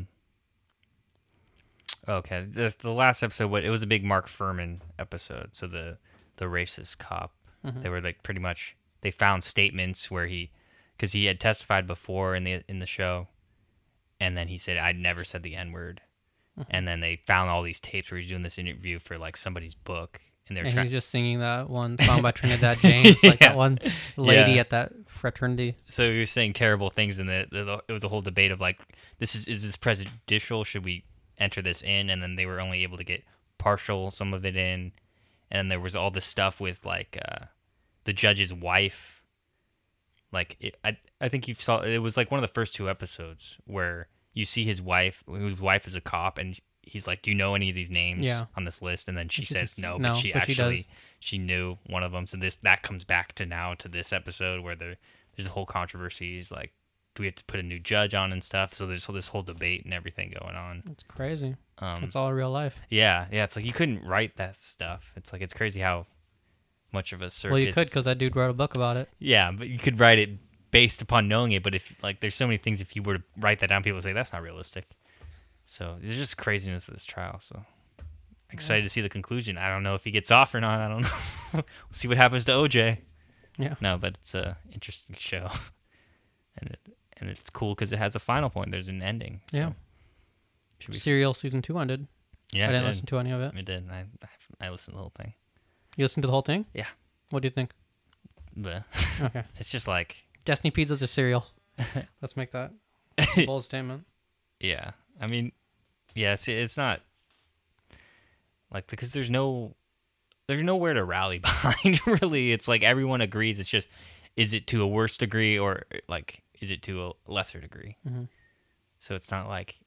Okay, this, the last episode, what it was a big Mark Furman episode. So the the racist cop, Mhm. they were like pretty much they found statements where he, because he had testified before in the in the show, and then he said I never said the N word, Mhm. and then they found all these tapes where he's doing this interview for like somebody's book, and they're And trying. he's just singing that one song by Trinidad James, like Yeah. that one lady Yeah. at that fraternity. So he was saying terrible things, and the, the it was a whole debate of like, this is is this prejudicial? Should we enter this in? And then they were only able to get partial some of it in, and there was all this stuff with like uh, the judge's wife. Like it, I I think you saw it was like one of the first two episodes where you see his wife, whose wife is a cop, and he's like, "Do you know any of these names Yeah. on this list?" And then she And she says says, no, "No," but she but she actually does. she knew one of them. So this that comes back to now to this episode where there there's a whole controversy. He's like, do we have to put a new judge on and stuff? So there's this whole debate and everything going on. It's crazy. Um, It's all real life. yeah, yeah. It's like you couldn't write that stuff. It's like it's crazy how much of a circus. Well, you could because that dude wrote a book about it. yeah, but you could write it based upon knowing it. But if like there's so many things, if you were to write that down, people would say that's not realistic. So there's just craziness of this trial. So excited to see the conclusion. I don't know if he gets off or not. I don't know. We'll see what happens to O J. Yeah. No, but it's a interesting show, and it, and it's cool because it has a final point. There's an ending. So Yeah. should be, Serial season two ended. yeah, I it didn't did. listen to any of it. It did. I I, I listened to the whole thing. You listened to the whole thing? Yeah. What do you think? But Okay. it's just like Destiny pizzas are cereal. Let's make that bold statement. yeah. I mean, yeah. It's it's not like because there's no there's nowhere to rally behind. Really, it's like everyone agrees. It's just is it to a worse degree or like is it to a lesser degree? Mm-hmm. So it's not like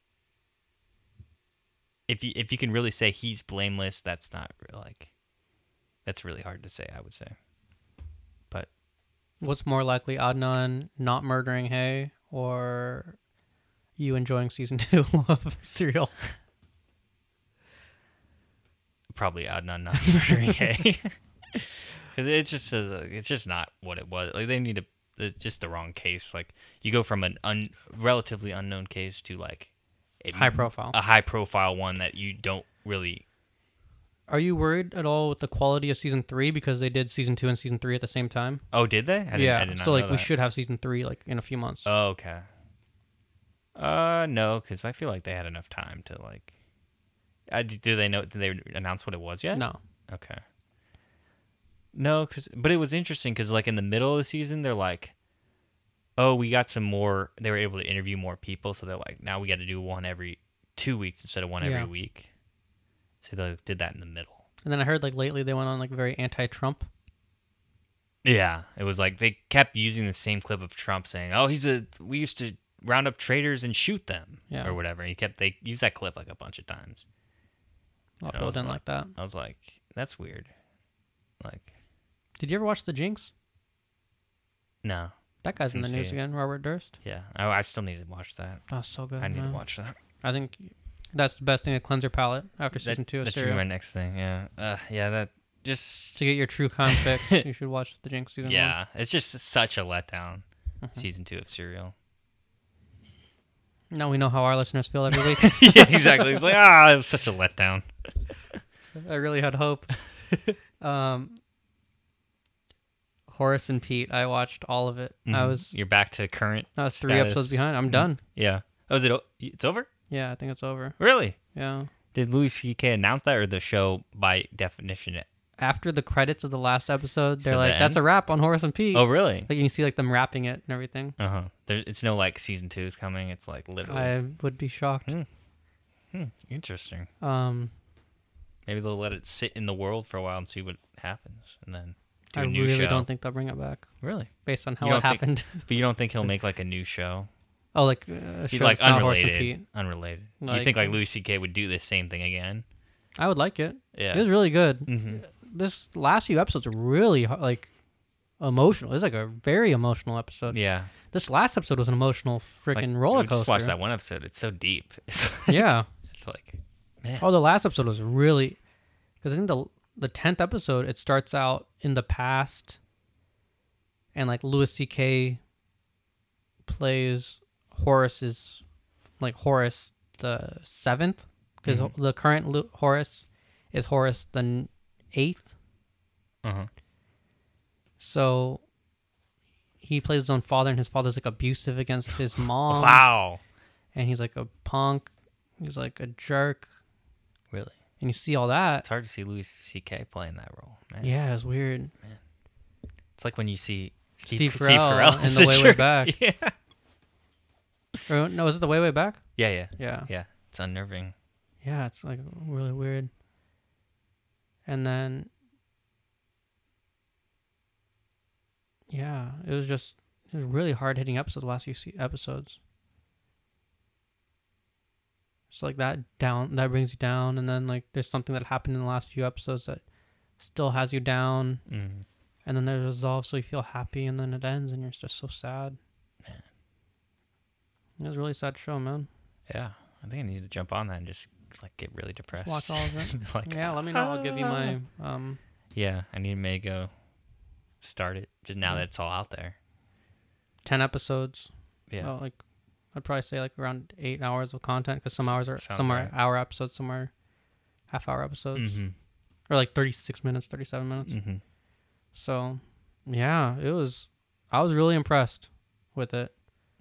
if you if you can really say he's blameless, that's not real, like that's really hard to say. I would say, but What's more likely, Adnan not murdering Hay or you enjoying season two of Serial? probably Adnan not murdering Hay because it's just a, it's just not what it was. Like they need to. It's just the wrong case. Like you go from an un, relatively unknown case to like a, High profile. a high profile one that you don't really. Are you worried at all with the quality of season three because they did season two and season three at the same time? Oh, did they? I didn't, yeah. I did not So like know we that. should have season three like in a few months. Oh, okay. Uh, no, because I feel like they had enough time to like. Uh, do they know? Did they announce what it was yet? No. Okay. No, cause but it was interesting because like in the middle of the season they're like, oh, we got some more. They were able to interview more people, so they're like, now we got to do one every two weeks instead of one Yeah. every week. So they did that in the middle. And then I heard like lately they went on like very anti-Trump. Yeah, it was like they kept using the same clip of Trump saying, "Oh, he's a we used to round up traitors and shoot them," Yeah. or whatever. And he kept they used that clip like a bunch of times. A lot of I people was didn't like- like that. I was like, that's weird. Like, Did you ever watch The Jinx? no, That guy's in the Didn't see news it. again, Robert Durst. yeah, I, I still need to watch that. Oh, so good. I need man. to watch that. I think that's the best thing to cleanse your palate after That- season two of that should be Serial. my next thing. Yeah, uh, yeah, that just To get your true crime fix, you should watch The Jinx season yeah, it's just such a letdown. one. Mhm. Season two of Serial. Now we know how our listeners feel every week. Yeah, exactly. It's like ah, it was such a letdown. I really had hope. um, Horace and Pete, I watched all of it. I Mhm. was You're back to current. I was three status. episodes behind. I'm Mhm. done. Yeah. Oh, is it? o- It's over? Yeah, I think it's over. Really? Yeah. Did Louis C K announce that, or the show by definition? After the credits of the last episode, they're So like, the "That's end? a wrap on Horace and Pete." Oh, really? Like you can see like them wrapping it and everything. Uh huh. There, it's no like season two is coming. It's like literally. I would be shocked. Hmm. Hmm, interesting. Um, Maybe they'll let it sit in the world for a while and see what happens, and then do I a new really show. don't think they'll bring it back Really? based on how You it don't think- happened. But you don't think he'll make like a new show? oh, like uh, a He's show like that's not Horace and unrelated. Pete. Unrelated. you Like- think like Louis C K would do the same thing again? I would like it. Yeah. It was really good. hmm This last few episodes are really h- like emotional. It was like a very emotional episode. Yeah. This last episode was an emotional freaking Like, roller we just coaster. watched that one episode. It's so deep. It's like, Yeah. It's like, man. Oh, the last episode was really, because I think the the tenth episode, it starts out in the past, and like Louis C K plays Horace's, like Horace the seventh, because Mhm. the current Lu- Horace is Horace the n- eighth. Uh-huh. So he plays his own father, and his father's like abusive against his mom. Wow. And he's like a punk. He's like a jerk. Really? And you see all that. It's hard to see Louis C K playing that role, man. Yeah, it's weird. It's like when you see Steve, Steve, Carell, Carell in The Way, Way Back. Yeah. Or, no, is it The Way, Way Back? Yeah, yeah. Yeah. Yeah. It's unnerving. Yeah, it's like really weird. And then, yeah, it was just, it was really hard hitting episodes, the last few se- episodes. It's like that down, that brings you down. And then like there's something that happened in the last few episodes that still has you down. Mm. And then there's resolve, so you feel happy, and then it ends, and you're just so sad. Man. It was a really sad show, man. Yeah. I think I need to jump on that and just like get really depressed. Just watch all of it. Like, Yeah, let me know. I'll give you my um yeah, I need to go start it just now Yeah. that it's all out there. ten episodes. Yeah. Well, like I'd probably say like around eight hours of content, because some hours are Sounds some are right. hour episodes, some are half hour episodes, Mm-hmm. or like thirty-six minutes, thirty-seven minutes. Mm-hmm. So, yeah, it was. I was really impressed with it.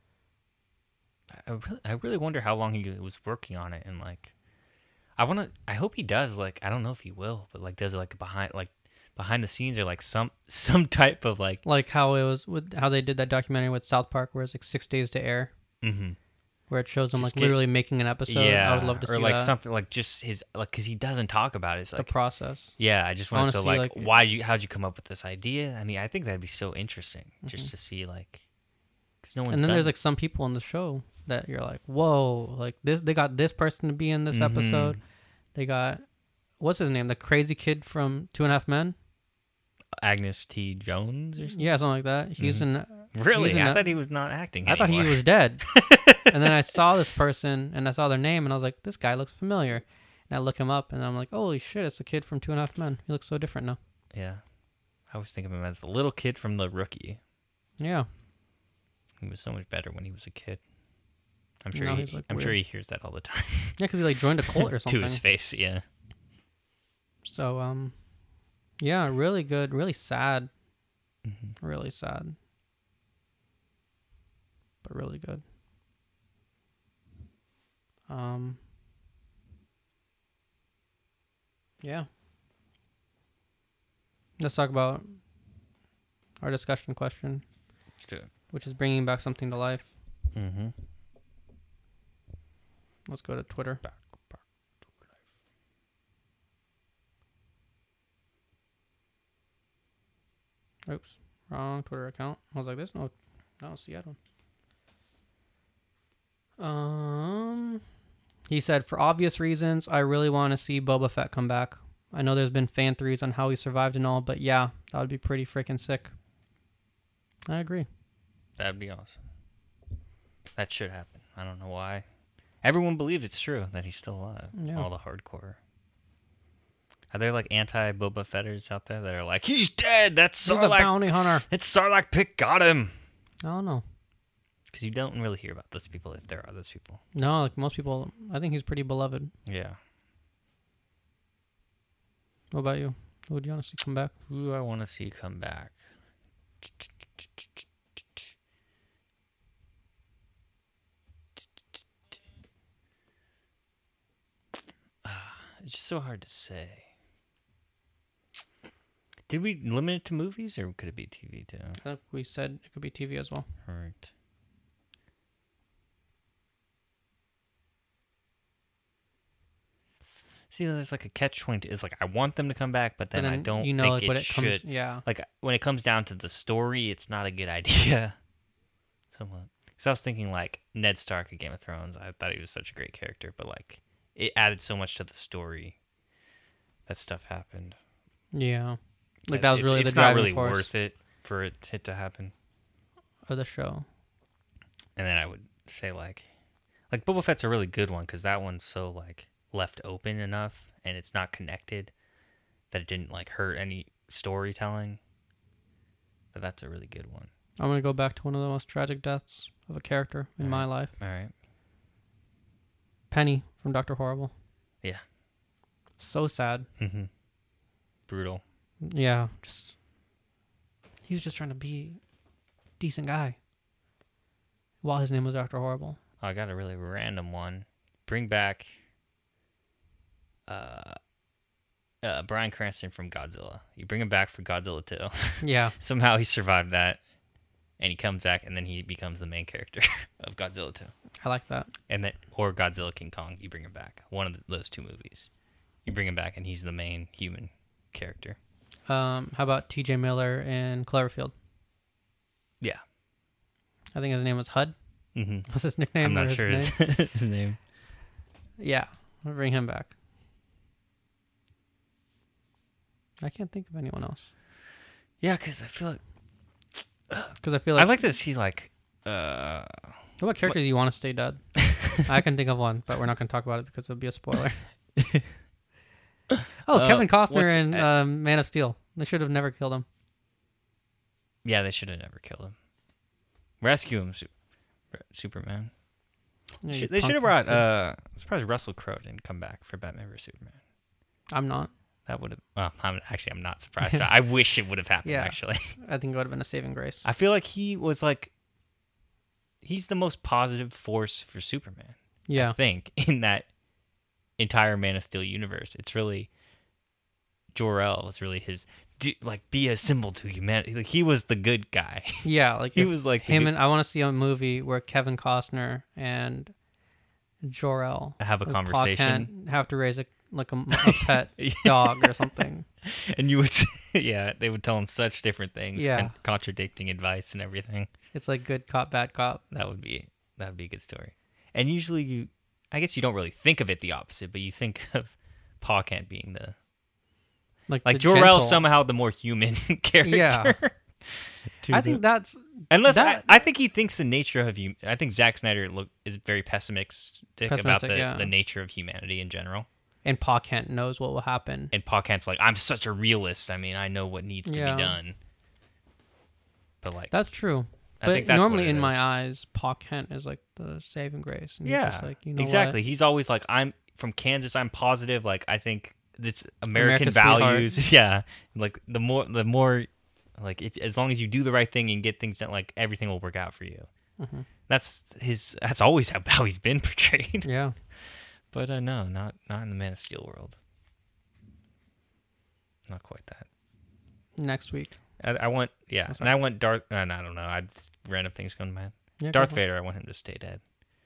I really, I really wonder how long he was working on it, and like, I want to. I hope he does. Like, I don't know if he will, but like, does it like behind, like behind the scenes, or like some some type of like. Like how it was with how they did that documentary with South Park, where it's like six days to air, Mm-hmm. where it shows them Just like get- literally making an episode. Yeah, I would love to see or like that. something like just his like because he doesn't talk about it. It's the like process. yeah, I just I want wanna to see, like, like- why you how'd you come up with this idea? I mean, I think that'd be so interesting just Mhm. to see like, cause no one's And then done there's it. like some people on the show that you're like, whoa, like this. They got this person to be in this Mhm. episode. They got what's his name, the crazy kid from Two and a Half Men. Agnes T. Jones or something. Yeah, something like that. He's in. Really, he's in I a- thought he was not acting. I thought he anymore. was dead. And then I saw this person and I saw their name and I was like, this guy looks familiar. And I look him up and I'm like, holy shit, it's the kid from Two and a Half Men. He looks so different now. Yeah, I was thinking of him as the little kid from The Rookie. Yeah. He was so much better when he was a kid. I'm sure. Now he, he's, like, I'm sure weird. he hears that all the time. Yeah, because he like joined a cult or to something. his face. Yeah. So, um, yeah, really good, really sad, Mm-hmm. really sad, but really good. Um, yeah. Let's talk about our discussion question, Let's do it. which is bringing back something to life. Mm-hmm. Let's go to Twitter. Back, back to life. Oops, wrong Twitter account. I was like, "There's no, I don't see that one." Um, he said, "For obvious reasons, I really want to see Boba Fett come back. I know there's been fan theories on how he survived and all, but yeah, that would be pretty freaking sick." I agree. That'd be awesome. That should happen. I don't know why. Everyone believes it's true that he's still alive. Yeah. All the hardcore. Are there like anti Boba Fetters out there that are like, he's dead? That's He's a Sarlacc. bounty hunter. It's Sarlacc Pit got him. I don't know. Because you don't really hear about those people if there are those people. No, like most people, I think he's pretty beloved. Yeah. What about you? Who would you want to see come back? Who do I want to see come back? It's just so hard to say. Did we limit it to movies, or could it be T V too? I think we said it could be T V as well. All right. See, there's like a catch twenty. It's like I want them to come back, but then, But I don't you know, think like it when it should. comes, yeah, Like when it comes down to the story, it's not a good idea. Somewhat. So I was thinking like Ned Stark of Game of Thrones. I thought he was such a great character, but like it added so much to the story. That stuff happened. yeah. Like that was it's, really it's the not driving really force. worth it for it, it to happen. Of the show. And then I would say like, like Boba Fett's a really good one because that one's so like left open enough and it's not connected that it didn't like hurt any storytelling. But that's a really good one. I'm going to go back to one of the most tragic deaths of a character in All my right. life. All right. Penny from Doctor Horrible. Yeah. So sad. Mm-hmm. Brutal. Yeah, just he was just trying to be a decent guy while his name was Doctor Horrible. Oh, I got a really random one. Bring back uh, uh, Bryan Cranston from Godzilla. You bring him back for Godzilla two. Yeah. Somehow he survived that, and he comes back, and then he becomes the main character of Godzilla two. I like that. And then, or Godzilla King Kong, you bring him back. One of the, those two movies. You bring him back, and he's the main human character. Um, how about T J Miller in Cloverfield? Yeah. I think his name was Hud. Mm-hmm. What's his nickname? I'm not or his sure his, name? his name. Yeah, we'll bring him back. I can't think of anyone else. Yeah, because I feel like... Because I feel like... I like this. He's like... Uh, What about characters you want to stay dead? I can think of one, but we're not going to talk about it because it'll be a spoiler. oh, Uh, Kevin Costner what's- in um, Man of Steel. They should have never killed him. yeah, they should have never killed him. Rescue him, Su- Superman. Yeah, Should- you they should have punk brought... Uh, I'm surprised Russell Crowe didn't come back for Batman versus Superman. I'm not. That would have... Well, I'm, actually, I'm not surprised. I wish it would have happened, Yeah. actually. I think it would have been a saving grace. I feel like he was like... He's the most positive force for Superman. Yeah. I think, in that entire Man of Steel universe. It's really... Jor-El was really his... Do, like, be a symbol to humanity. Like, he was the good guy. Yeah, like He if was like the him good- and I want to see a movie where Kevin Costner and Jor-El Have a like, Pa conversation. Kent have to raise a like a, a pet Yeah. dog or something. And you would... say- yeah, they would tell him such different things. Yeah. con- contradicting advice and everything. It's like good cop, bad cop. That would be... That would be a good story. And usually you... I guess you don't really think of it the opposite, but you think of Pa Kent being the... Like Like the Jor-El gentle- somehow the more human character. Yeah. to I the- think that's unless that- I, I think he thinks the nature of you. I think Zack Snyder look is very pessimistic, about Pessimistic, the, yeah. the nature of humanity in general. and Pa Kent knows what will happen. And Pa Kent's like, I'm such a realist. I mean, I know what needs to Yeah. be done. But like, That's true. I But think that's normally what it in my is. eyes, Pa Kent is like the saving grace. And he's yeah, just like, you know exactly. what? He's always like, I'm from Kansas. I'm positive. Like, I think this American America's sweetheart. values. Yeah, like the more the more like if, as long as you do the right thing and get things done, like everything will work out for you. Mhm. That's his. That's always how, how he's been portrayed. Yeah. But uh, no, not not in the Man of Steel world. Not quite that. Next week. I, I want yeah, That's and I want Darth. Uh, no, I don't know. I just random things going to my head. Yeah, Darth go for it. Vader. I want him to stay dead.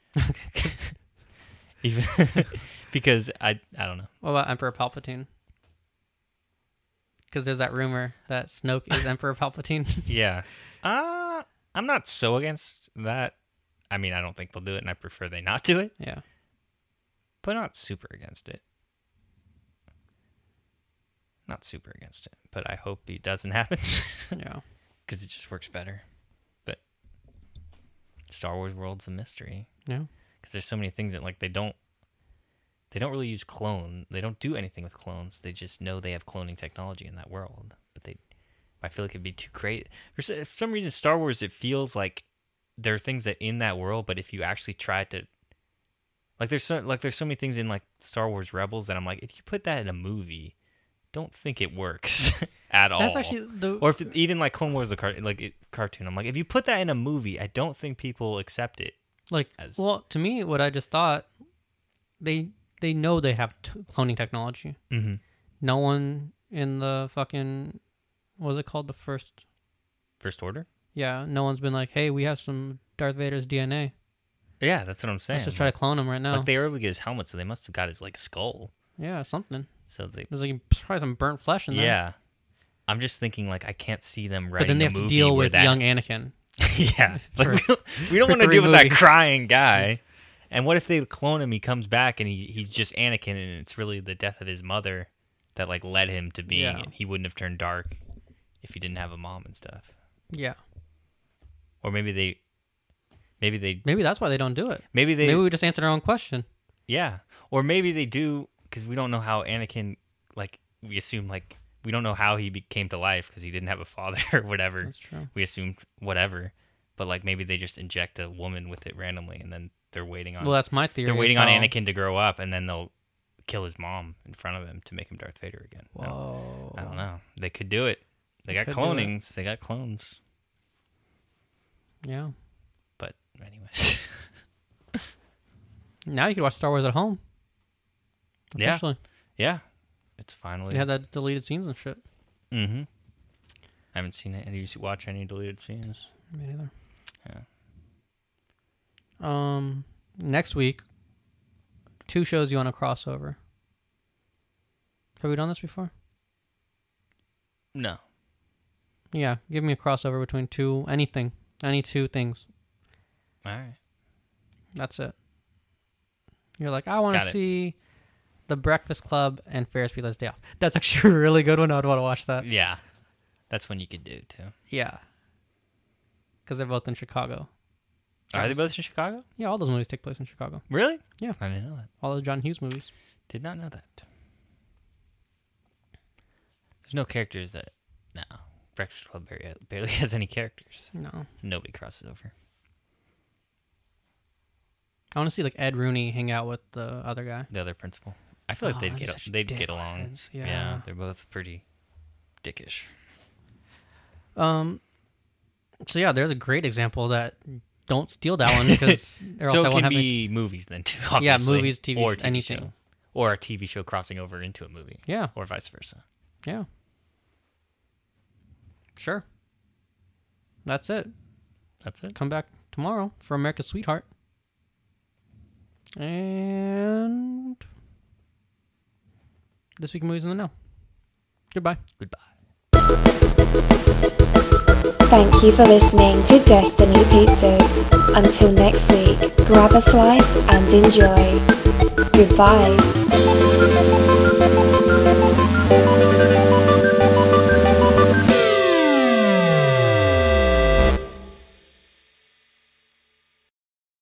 Even because I I don't know. What about Emperor Palpatine? Because there's that rumor that Snoke is Emperor Palpatine. Yeah. Uh I'm not so against that. I mean, I don't think they'll do it, and I prefer they not do it. Yeah. But not super against it. Not super against it, but I hope it doesn't happen Yeah. because it just works better. But Star Wars world's a mystery Yeah. because there's so many things that like they don't they don't really use clone. They don't do anything with clones. They just know they have cloning technology in that world. But they, I feel like it'd be too crazy. For s- for some reason, Star Wars it feels like there are things that in that world, but if you actually try to like there's so like there's so many things in like Star Wars Rebels that I'm like, if you put that in a movie, don't think it works at all. That's actually the. Or if it, even like Clone Wars, the car, like it, cartoon, I'm like, if you put that in a movie, I don't think people accept it. like, as- well, to me, what I just thought, they they know they have t- cloning technology. Mm-hmm. No one in the fucking, what was it called? The first. First Order. Yeah. No one's been like, hey, we have some Darth Vader's D N A. Yeah, that's what I'm saying. Let's just try to clone him right now. Like they were able to get his helmet, so they must have got his like skull. Yeah, something. So they, There's like probably some burnt flesh in there. yeah. I'm just thinking like I can't see them writing. But then they a have to movie deal where with that, young Anakin. yeah, like for- we don't, we don't for want to three deal with that movies. crying guy. And what if they clone him? He comes back and he, he's just Anakin, and it's really the death of his mother that like led him to being. Yeah. He wouldn't have turned dark if he didn't have a mom and stuff. Yeah. Or maybe they, maybe they, Maybe that's why they don't do it. maybe they, Maybe we just answered our own question. yeah. Or maybe they do because we don't know how Anakin, like, we assume, like, we don't know how he be- came to life because he didn't have a father or whatever. That's true. We assumed whatever. But, like, maybe they just inject a woman with it randomly and then they're waiting on, Well, that's my theory. they're is waiting on how- Anakin to grow up and then they'll kill his mom in front of him to make him Darth Vader again. I don't- Whoa. I don't know. They could do it. They, They got could do it. clonings. They got clones. Yeah. But, anyways. Now you can watch Star Wars at home. Yeah. Officially. Yeah. It's finally. They had that deleted scenes and shit. Mm-hmm. I haven't seen it. Have you watched any deleted scenes? Me neither. Yeah. Um, next week, two shows you want to cross over. Have we done this before? No. Yeah, give me a crossover between two, anything, any two things. All right. That's it. You're like, I want Got to it. see The Breakfast Club and Ferris Bueller's Day Off. That's actually a really good one. I'd want to watch that. Yeah. That's one you could do, too. Yeah. Because they're both in Chicago. Are they both in Chicago? Yeah, all those movies take place in Chicago. Really? Yeah. I didn't know that. All the John Hughes movies. Did not know that. There's no characters that... No. Breakfast Club barely, barely has any characters. No. Nobody crosses over. I want to see like Ed Rooney hang out with the other guy. The other principal. I feel like Oh, they'd they're get such they'd get along. dickheads, yeah. They're both pretty dickish. Um. So yeah, there's a great example that don't steal that one because or else So I it won't can have be movies then too. Yeah, Obviously. movies, T V, or T V anything. show. Or a T V show crossing over into a movie, any- Yeah. or vice versa. Yeah. Sure. That's it. That's it. Come back tomorrow for America's Sweetheart. And this week in Movies in the Know. Goodbye. Goodbye. Thank you for listening to Destiny Pizzas. Until next week, grab a slice and enjoy. Goodbye.